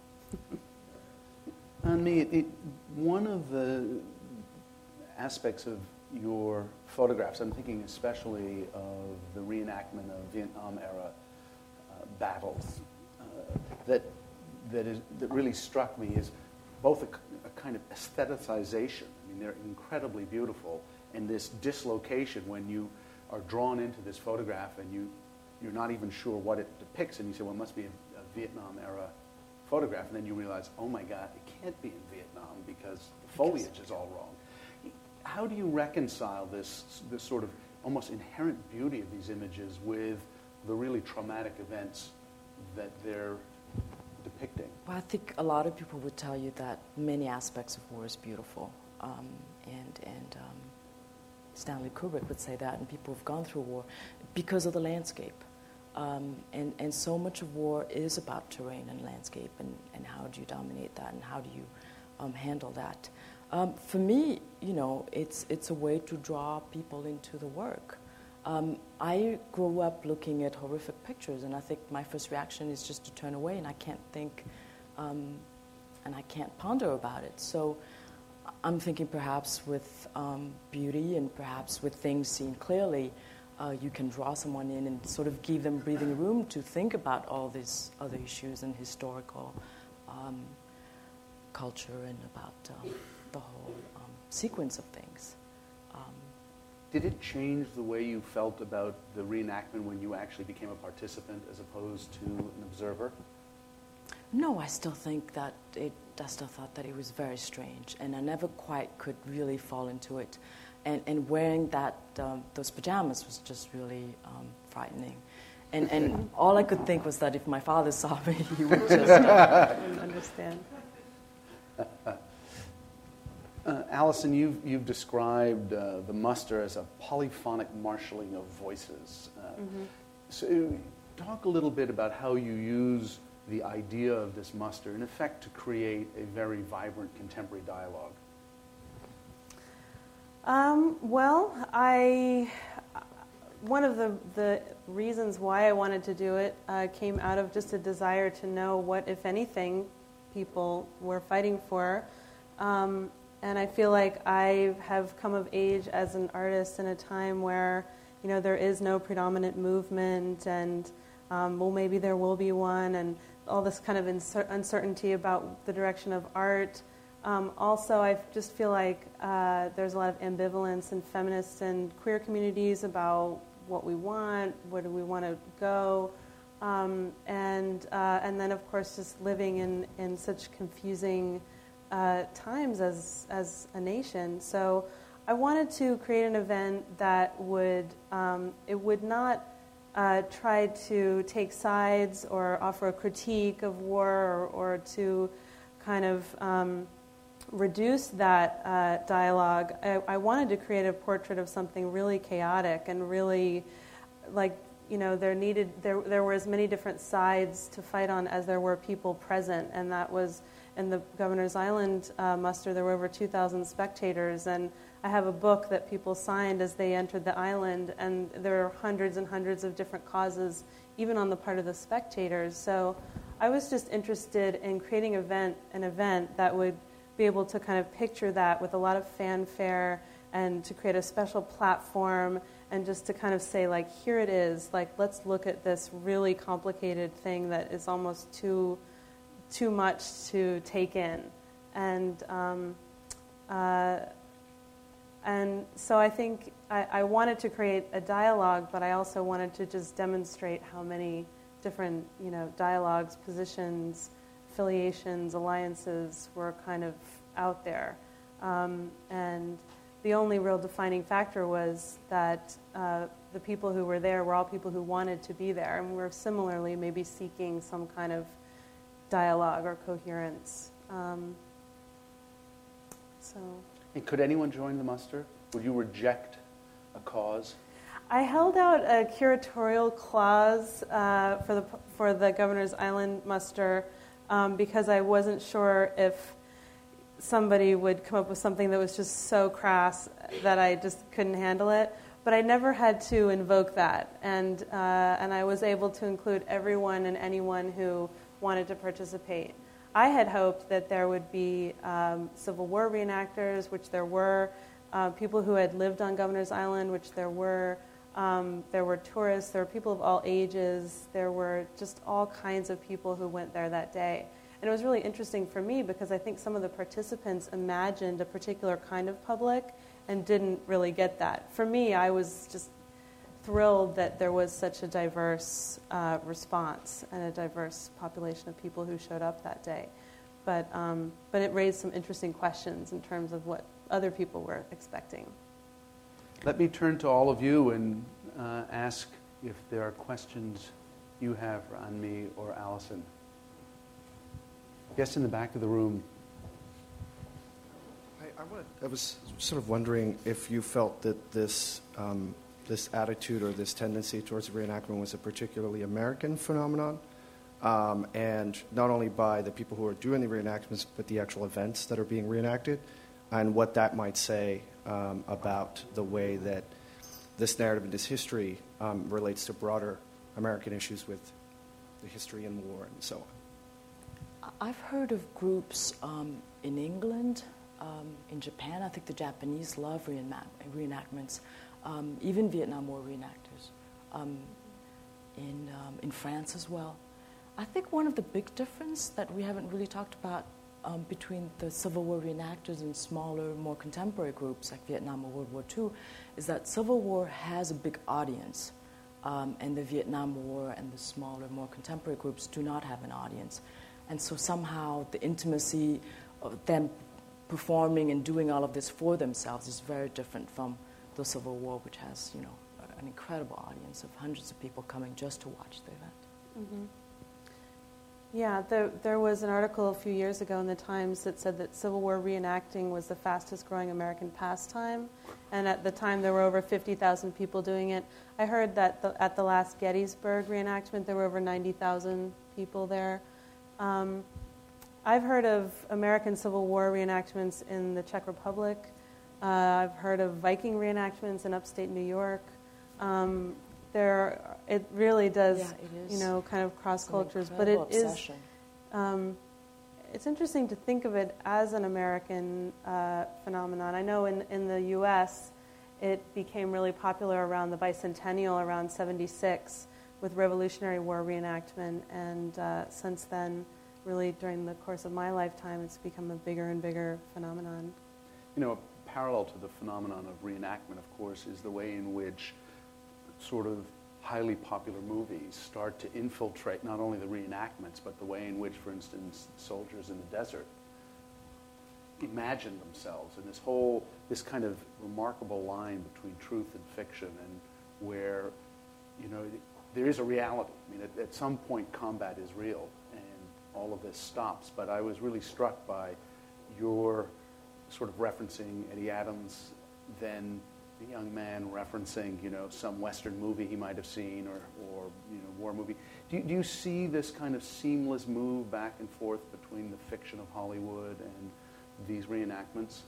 One of the aspects of your photographs, I'm thinking especially of the reenactment of Vietnam-era battles, that really struck me is both a kind of aestheticization. I mean, they're incredibly beautiful, and this dislocation when you are drawn into this photograph and you're not even sure what it depicts, and you say, well, it must be a Vietnam-era photograph, and then you realize, oh my God, it can't be in Vietnam because the foliage is all wrong. How do you reconcile this sort of almost inherent beauty of these images with the really traumatic events that they're depicting? Well, I think a lot of people would tell you that many aspects of war is beautiful, and Stanley Kubrick would say that, and people who've gone through war because of the landscape. And so much of war is about terrain and landscape, and how do you dominate that, and how do you handle that. For me, it's a way to draw people into the work. I grew up looking at horrific pictures, and I think my first reaction is just to turn away, and I can't think, and I can't ponder about it. So I'm thinking perhaps with beauty and perhaps with things seen clearly, you can draw someone in and sort of give them breathing room to think about all these other issues and historical culture and about the whole sequence of things. Did it change the way you felt about the reenactment when you actually became a participant as opposed to an observer? No, I still think that I still thought that it was very strange, and I never quite could really fall into it. And wearing those pajamas was just really frightening. And all I could think was that if my father saw me, he would just understand. Allison, you've described the muster as a polyphonic marshalling of voices. So talk a little bit about how you use the idea of this muster, in effect, to create a very vibrant contemporary dialogue. Well, one of the reasons why I wanted to do it came out of just a desire to know what, if anything, people were fighting for. And I feel like I have come of age as an artist in a time where, there is no predominant movement, and well, maybe there will be one, and all this kind of uncertainty about the direction of art. Also, I just feel like there's a lot of ambivalence in feminist and queer communities about what we want, where do we want to go, and then, of course, just living in such confusing times as a nation. So I wanted to create an event that would not try to take sides or offer a critique of war or to kind of reduce that dialogue. I wanted to create a portrait of something really chaotic and really there were as many different sides to fight on as there were people present, and that was in the Governor's Island muster, there were over 2,000 spectators, and I have a book that people signed as they entered the island, and there are hundreds and hundreds of different causes, even on the part of the spectators. So I was just interested in creating an event that would be able to kind of picture that with a lot of fanfare, and to create a special platform, and just to kind of say, like, here it is, like, let's look at this really complicated thing that is almost too much to take in. And so I think I wanted to create a dialogue, but I also wanted to just demonstrate how many different, dialogues, positions, affiliations, alliances were kind of out there. And the only real defining factor was that the people who were there were all people who wanted to be there, and were similarly maybe seeking some kind of dialogue or coherence. And could anyone join the muster? Would you reject a cause? I held out a curatorial clause for the Governor's Island muster because I wasn't sure if somebody would come up with something that was just so crass that I just couldn't handle it. But I never had to invoke that, and I was able to include everyone and anyone who wanted to participate. I had hoped that there would be Civil War reenactors, which there were, people who had lived on Governor's Island, which there were tourists, there were people of all ages, there were just all kinds of people who went there that day. And it was really interesting for me because I think some of the participants imagined a particular kind of public and didn't really get that. For me, I was just thrilled that there was such a diverse response and a diverse population of people who showed up that day. But it raised some interesting questions in terms of what other people were expecting. Let me turn to all of you and ask if there are questions you have for Anmi or Allison. Yes, in the back of the room. I was sort of wondering if you felt that this attitude or this tendency towards reenactment was a particularly American phenomenon, and not only by the people who are doing the reenactments, but the actual events that are being reenacted, and what that might say about the way that this narrative and this history relates to broader American issues with the history and war and so on. I've heard of groups in England, in Japan. I think the Japanese love reenactments, even Vietnam War reenactors, in France as well. I think one of the big differences that we haven't really talked about between the Civil War reenactors and smaller, more contemporary groups like Vietnam or World War II is that Civil War has a big audience, and the Vietnam War and the smaller, more contemporary groups do not have an audience. And so somehow the intimacy of them performing and doing all of this for themselves is very different from the Civil War, which has, an incredible audience of hundreds of people coming just to watch the event. Mm-hmm. Yeah, there was an article a few years ago in the Times that said that Civil War reenacting was the fastest growing American pastime, and at the time there were over 50,000 people doing it. I heard that at the last Gettysburg reenactment there were over 90,000 people there. I've heard of American Civil War reenactments in the Czech Republic. I've heard of Viking reenactments in upstate New York. It really does, kind of cross cultures. But it obsession. It's interesting to think of it as an American phenomenon. I know in the U.S. it became really popular around the bicentennial, around '76, with Revolutionary War reenactment, and since then, really during the course of my lifetime, it's become a bigger and bigger phenomenon. Parallel to the phenomenon of reenactment, of course, is the way in which sort of highly popular movies start to infiltrate not only the reenactments, but the way in which, for instance, soldiers in the desert imagine themselves, and this kind of remarkable line between truth and fiction, and where, there is a reality. I mean, at some point, combat is real, and all of this stops. But I was really struck by your sort of referencing Eddie Adams, then a young man referencing, some Western movie he might have seen or war movie. Do you see this kind of seamless move back and forth between the fiction of Hollywood and these reenactments?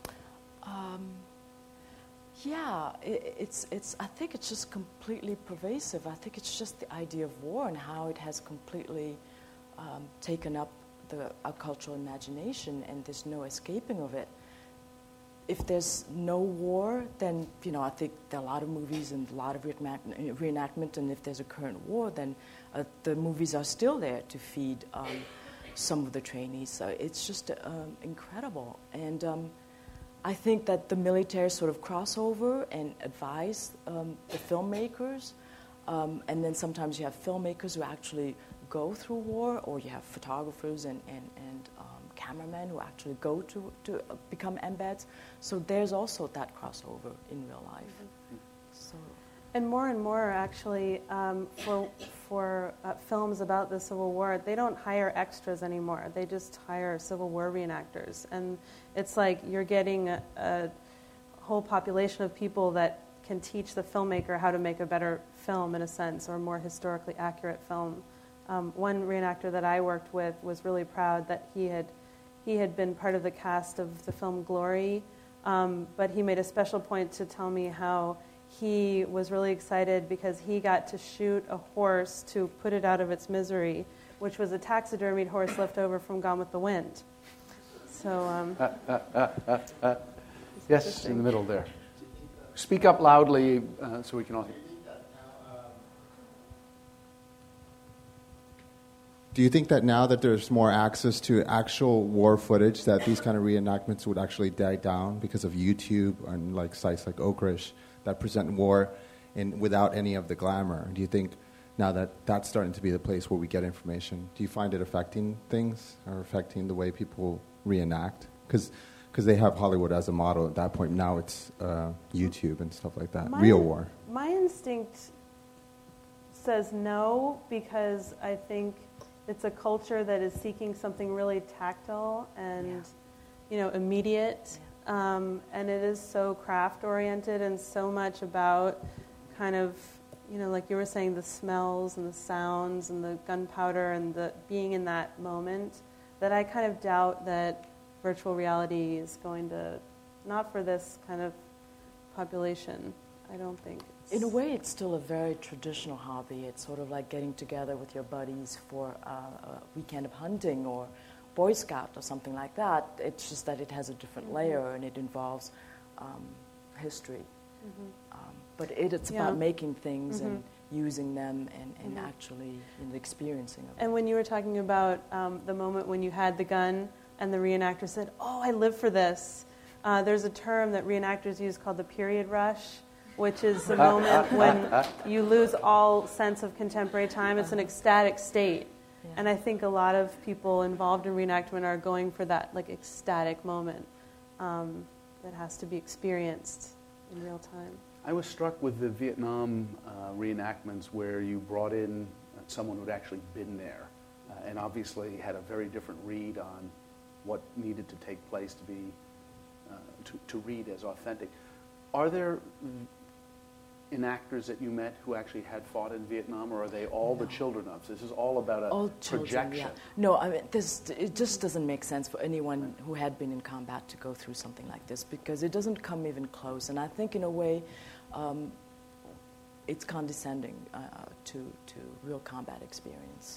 Yeah, it's. I think it's just completely pervasive. I think it's just the idea of war and how it has completely taken up our cultural imagination, and there's no escaping of it. If there's no war, then I think there are a lot of movies and a lot of reenactment. And if there's a current war, then the movies are still there to feed some of the trainees. So it's just incredible. And I think that the military sort of crossover and advise the filmmakers, and then sometimes you have filmmakers who actually go through war, or you have photographers and cameramen who actually go to become embeds. So there's also that crossover in real life. Mm-hmm. So. And more, actually, for films about the Civil War, they don't hire extras anymore. They just hire Civil War reenactors. And it's like you're getting a whole population of people that can teach the filmmaker how to make a better film, in a sense, or a more historically accurate film. One reenactor that I worked with was really proud that he had been part of the cast of the film Glory, but he made a special point to tell me how he was really excited because he got to shoot a horse to put it out of its misery, which was a taxidermied horse left over from Gone with the Wind. So, yes, in the middle there. Speak up loudly so we can all hear. Do you think that now that there's more access to actual war footage, that these kind of reenactments would actually die down because of YouTube and like sites like Oak Ridge that present war without any of the glamour? Do you think now that that's starting to be the place where we get information, do you find it affecting things or affecting the way people reenact? Because they have Hollywood as a model at that point. Now it's YouTube and stuff like that, real war. My instinct says no, because I think it's a culture that is seeking something really tactile and, immediate. And it is so craft-oriented and so much about kind of, like you were saying, the smells and the sounds and the gunpowder and the being in that moment, that I kind of doubt that virtual reality is going to, not for this kind of population, I don't think. In a way, it's still a very traditional hobby. It's sort of like getting together with your buddies for a weekend of hunting or Boy Scout or something like that. It's just that it has a different layer and it involves history. Mm-hmm. But it's about making things and using them and actually experiencing them. And when you were talking about the moment when you had the gun and the reenactor said, "Oh, I live for this," there's a term that reenactors use called the period rush, which is the moment when you lose all sense of contemporary time. It's an ecstatic state. Yeah. And I think a lot of people involved in reenactment are going for that ecstatic moment that has to be experienced in real time. I was struck with the Vietnam reenactments where you brought in someone who'd actually been there and obviously had a very different read on what needed to take place to be to read as authentic. Are there enactors that you met who actually had fought in Vietnam, or are they all the children of? This is all about a projection. Yeah. No, I mean, it just doesn't make sense for anyone who had been in combat to go through something like this, because it doesn't come even close. And I think, in a way, it's condescending to real combat experience.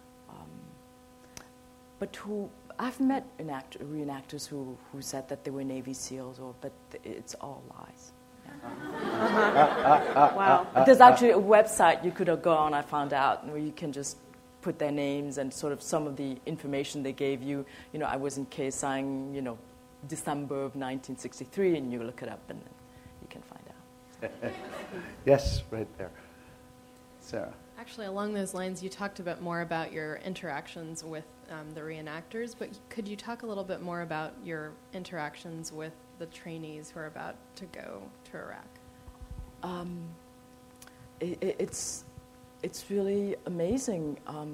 But I've met reenactors who said that they were Navy SEALs, but it's all lies. Wow. There's actually a website you could go on, I found out, where you can just put their names and sort of some of the information they gave you. I was in Khe Sanh, December of 1963, and you look it up and you can find out. Yes, right there. Sarah. Actually, along those lines, you talked a bit more about your interactions with the reenactors, but could you talk a little bit more about your interactions with the trainees who are about to go to Iraq? It's really amazing,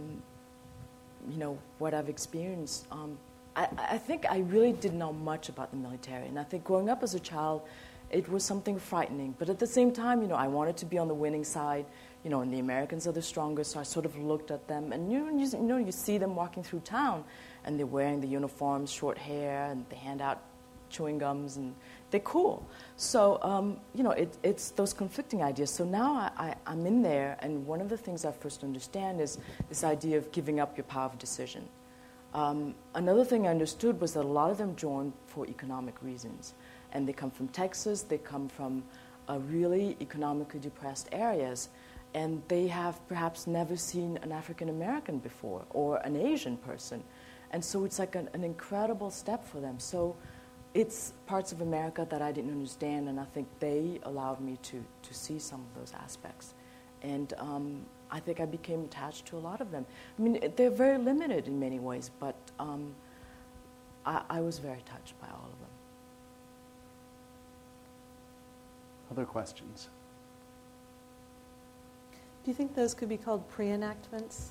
what I've experienced. I think I really didn't know much about the military, and I think growing up as a child it was something frightening. But at the same time, I wanted to be on the winning side, and the Americans are the strongest, so I sort of looked at them, and you see them walking through town, and they're wearing the uniforms, short hair, and they hand out chewing gums, and they're cool. So, it's those conflicting ideas. So now I'm in there, and one of the things I first understand is this idea of giving up your power of decision. Another thing I understood was that a lot of them joined for economic reasons. And they come from Texas, they come from really economically depressed areas, and they have perhaps never seen an African American before or an Asian person. And so it's like an incredible step for them. So it's parts of America that I didn't understand, and I think they allowed me to see some of those aspects. And I think I became attached to a lot of them. I mean, they're very limited in many ways, but I was very touched by all of them. Other questions? Do you think those could be called pre-enactments?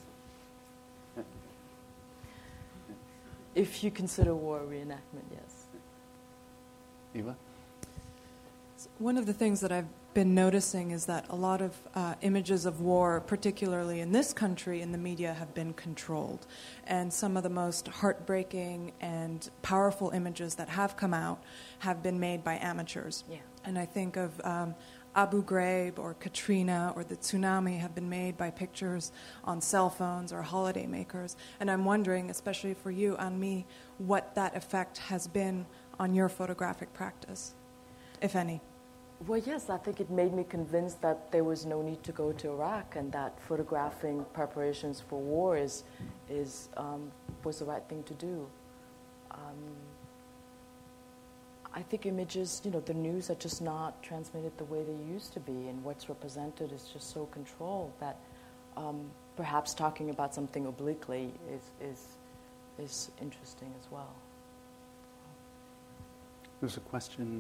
If you consider war a reenactment, yes. Eva? One of the things that I've been noticing is that a lot of images of war, particularly in this country, in the media, have been controlled. And some of the most heartbreaking and powerful images that have come out have been made by amateurs. Yeah. And I think of Abu Ghraib or Katrina or the tsunami have been made by pictures on cell phones or holiday makers. And I'm wondering, especially for you, Anmi, what that effect has been on your photographic practice, if any. Well, yes, I think it made me convinced that there was no need to go to Iraq, and that photographing preparations for war was the right thing to do. I think images, the news are just not transmitted the way they used to be, and what's represented is just so controlled that perhaps talking about something obliquely is interesting as well. There's a question.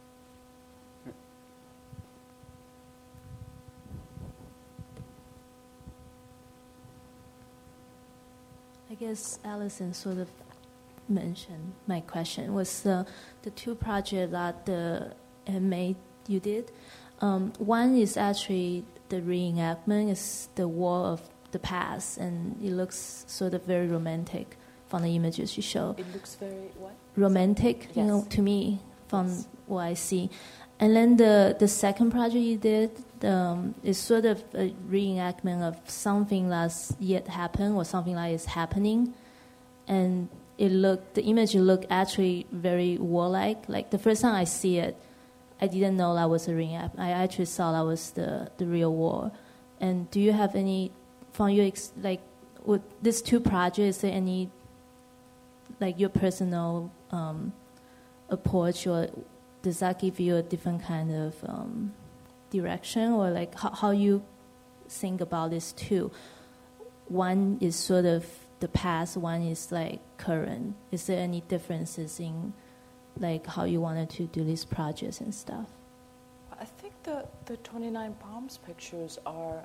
I guess Alison sort of mentioned my question was the two projects that the MA you did. One is actually the reenactment, is the war of the past, and it looks sort of very romantic from the images you show. It looks very what? Romantic, Yes. to me, from Yes. what I see. And then the second project you did is sort of a reenactment of something that's yet happened or something that is happening, and the image looked actually very warlike. Like the first time I see it, I didn't know that was a reenactment. I actually saw that was the real war. And do you have any, from your with these two projects, is there any your personal approach, or does that give you a different kind of direction, or how you think about this two? One is sort of the past, one is current. Is there any differences in how you wanted to do these projects and stuff? I think the 29 Palms pictures are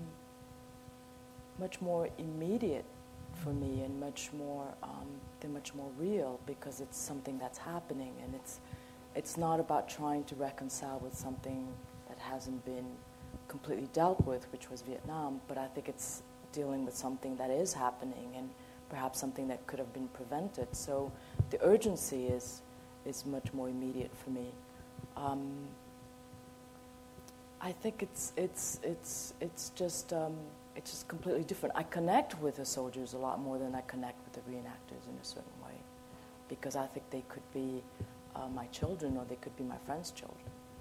much more immediate for me, and they're much more real, because it's something that's happening, and it's not about trying to reconcile with something that hasn't been completely dealt with, which was Vietnam, but I think it's dealing with something that is happening, and perhaps something that could have been prevented. So the urgency is much more immediate for me. I think it's just completely different. I connect with the soldiers a lot more than I connect with the reenactors in a certain way, because I think they could be my children, or they could be my friends' children.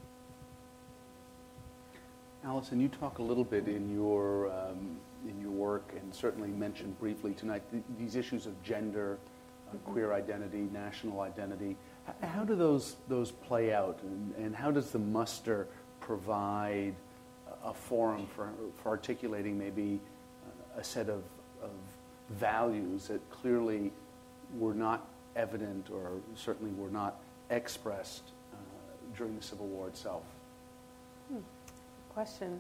Alison, you talk a little bit in your work, and certainly mentioned briefly tonight, these issues of gender, queer identity, national identity. How do those play out, and how does the muster provide a forum for articulating maybe a set of values that clearly were not evident, or certainly were not expressed during the Civil War itself? Question.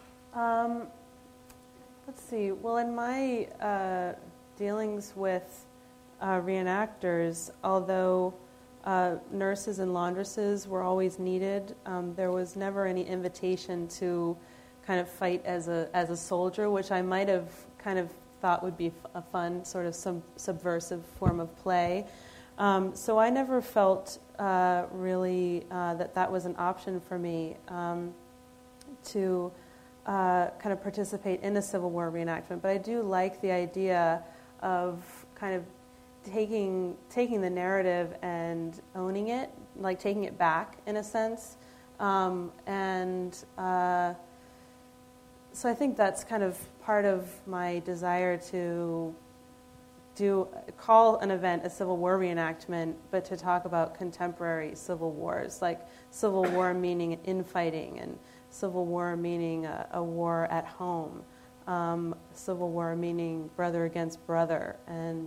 Let's see. Well, in my dealings with reenactors, although nurses and laundresses were always needed. There was never any invitation to kind of fight as a soldier, which I might have kind of thought would be a fun sort of subversive form of play. So I never felt really that was an option for me to kind of participate in a Civil War reenactment. But I do like the idea of kind of taking the narrative and owning it, like taking it back in a sense. So I think that's kind of part of my desire to call an event a Civil War reenactment, but to talk about contemporary civil wars, like Civil War meaning infighting, and Civil War meaning a war at home, Civil War meaning brother against brother. And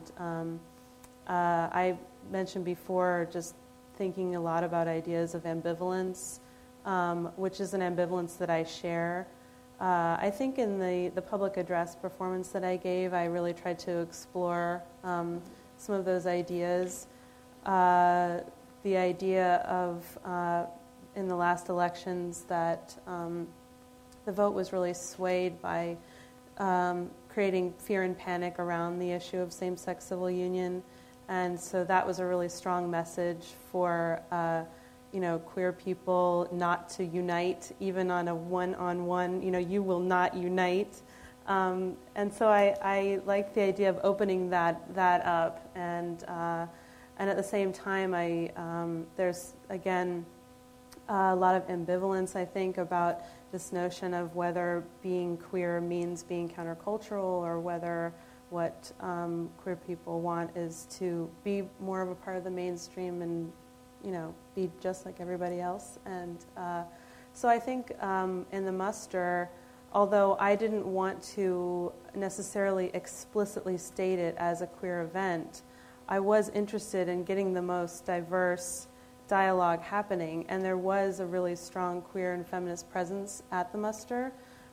I mentioned before just thinking a lot about ideas of ambivalence, which is an ambivalence that I share. I think in the public address performance that I gave, I really tried to explore some of those ideas. The idea of, in the last elections, that the vote was really swayed by creating fear and panic around the issue of same-sex civil union. And so that was a really strong message for queer people not to unite, even on a one-on-one. You will not unite. And so I like the idea of opening that up, and at the same time, there's again a lot of ambivalence, I think, about this notion of whether being queer means being countercultural, or whether what queer people want is to be more of a part of the mainstream and be just like everybody else. And so I think in the muster, although I didn't want to necessarily explicitly state it as a queer event, I was interested in getting the most diverse dialogue happening, and there was a really strong queer and feminist presence at the muster,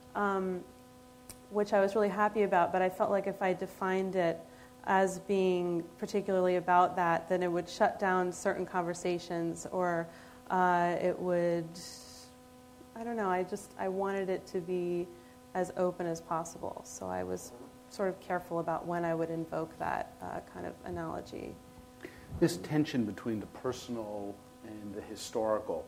which I was really happy about, but I felt like if I defined it as being particularly about that, then it would shut down certain conversations, or it would, I don't know, I wanted it to be as open as possible. So I was sort of careful about when I would invoke that kind of analogy. This tension between the personal and the historical,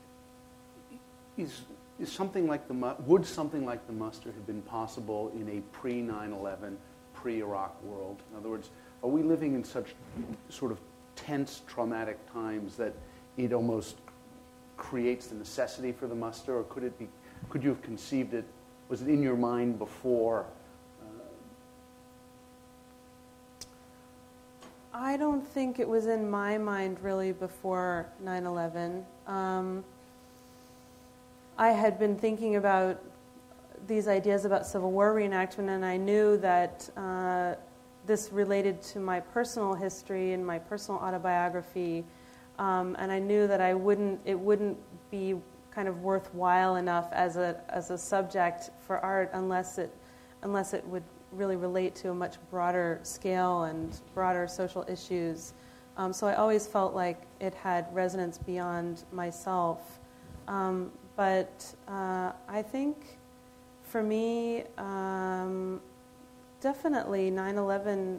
would something like the muster have been possible in a pre-9/11, pre-Iraq world? In other words, are we living in such sort of tense, traumatic times that it almost creates the necessity for the muster, or could you have conceived it? Was it in your mind before? I don't think it was in my mind really before 9/11. I had been thinking about these ideas about Civil War reenactment, and I knew that this related to my personal history and my personal autobiography, and I knew that it wouldn't be kind of worthwhile enough as a subject for art unless it would really relate to a much broader scale and broader social issues. So I always felt like it had resonance beyond myself. But I think for me, definitely 9/11,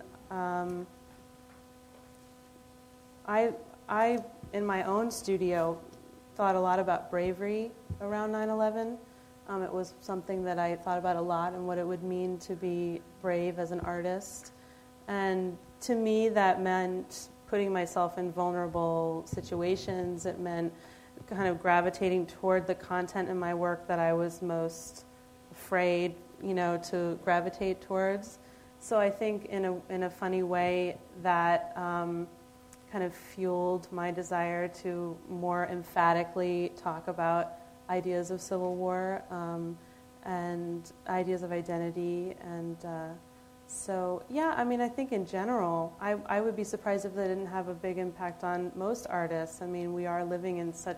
I in my own studio thought a lot about bravery around 9/11. It was something that I thought about a lot, and what it would mean to be brave as an artist. And to me, that meant putting myself in vulnerable situations. It meant kind of gravitating toward the content in my work that I was most afraid, to gravitate towards. So I think in a funny way that kind of fueled my desire to more emphatically talk about ideas of Civil War and ideas of identity. And so, yeah, I mean, I think in general, I would be surprised if they didn't have a big impact on most artists. I mean, we are living in such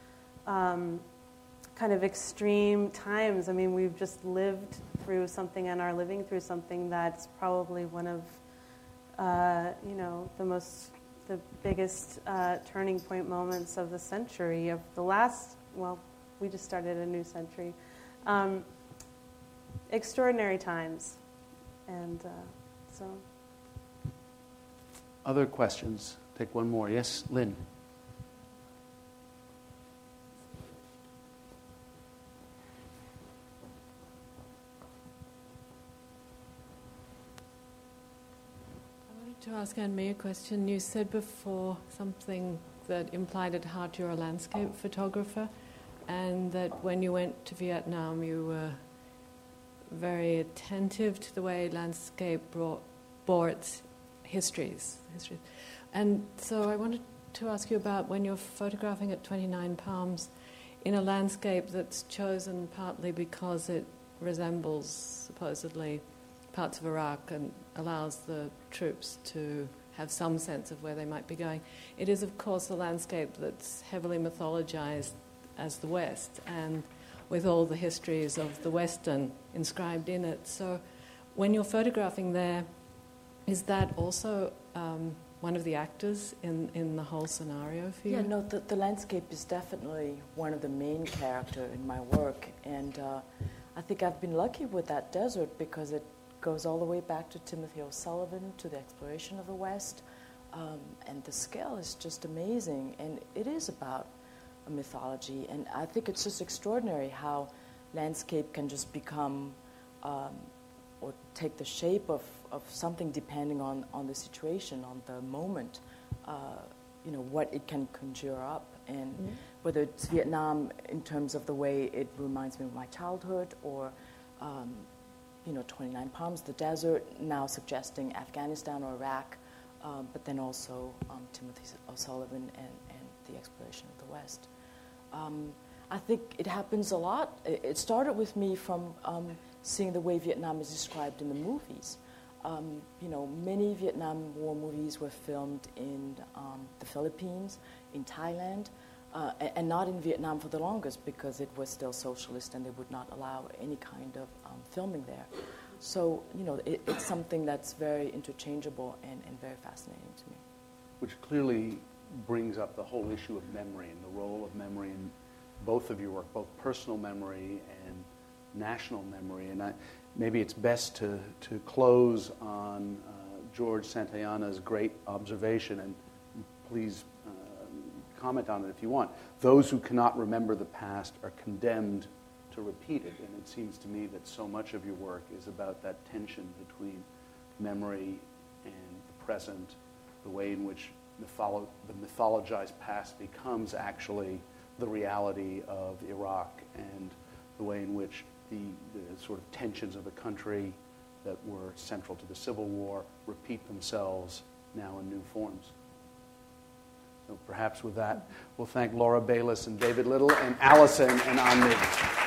kind of extreme times. I mean, we've just lived through something and are living through something that's probably one of, the most the biggest turning point moments of the century, of the last, well, we just started a new century. Extraordinary times. And so. Other questions? Take one more. Yes, Lynn. To ask Anne-May a question, you said before something that implied at heart you're a landscape photographer, and that when you went to Vietnam you were very attentive to the way landscape bore its histories. And so I wanted to ask you about when you're photographing at 29 Palms in a landscape that's chosen partly because it resembles, supposedly, parts of Iraq and allows the troops to have some sense of where they might be going. It is, of course, a landscape that's heavily mythologized as the West, and with all the histories of the Western inscribed in it. So when you're photographing there, is that also one of the actors in the whole scenario for you? Yeah, no, the landscape is definitely one of the main characters in my work, and I think I've been lucky with that desert because it goes all the way back to Timothy O'Sullivan, to the exploration of the West, and the scale is just amazing, and it is about a mythology, and I think it's just extraordinary how landscape can just become or take the shape of something depending on the situation, on the moment, what it can conjure up, and whether it's Vietnam in terms of the way it reminds me of my childhood, or 29 Palms, the desert, now suggesting Afghanistan or Iraq, but then also Timothy O'Sullivan and the exploration of the West. I think it happens a lot. It started with me from seeing the way Vietnam is described in the movies. Many Vietnam War movies were filmed in the Philippines, in Thailand, and not in Vietnam for the longest because it was still socialist and they would not allow any kind of filming there. So, it's something that's very interchangeable and very fascinating to me. Which clearly brings up the whole issue of memory and the role of memory in both of your work, both personal memory and national memory. And maybe it's best to close on George Santayana's great observation, and please comment on it if you want. Those who cannot remember the past are condemned to repeat it. And it seems to me that so much of your work is about that tension between memory and the present, the way in which the mythologized past becomes actually the reality of Iraq, and the way in which the sort of tensions of the country that were central to the Civil War repeat themselves now in new forms. So perhaps with that, we'll thank Laura Bayliss and David Little and Allison and Anne-May.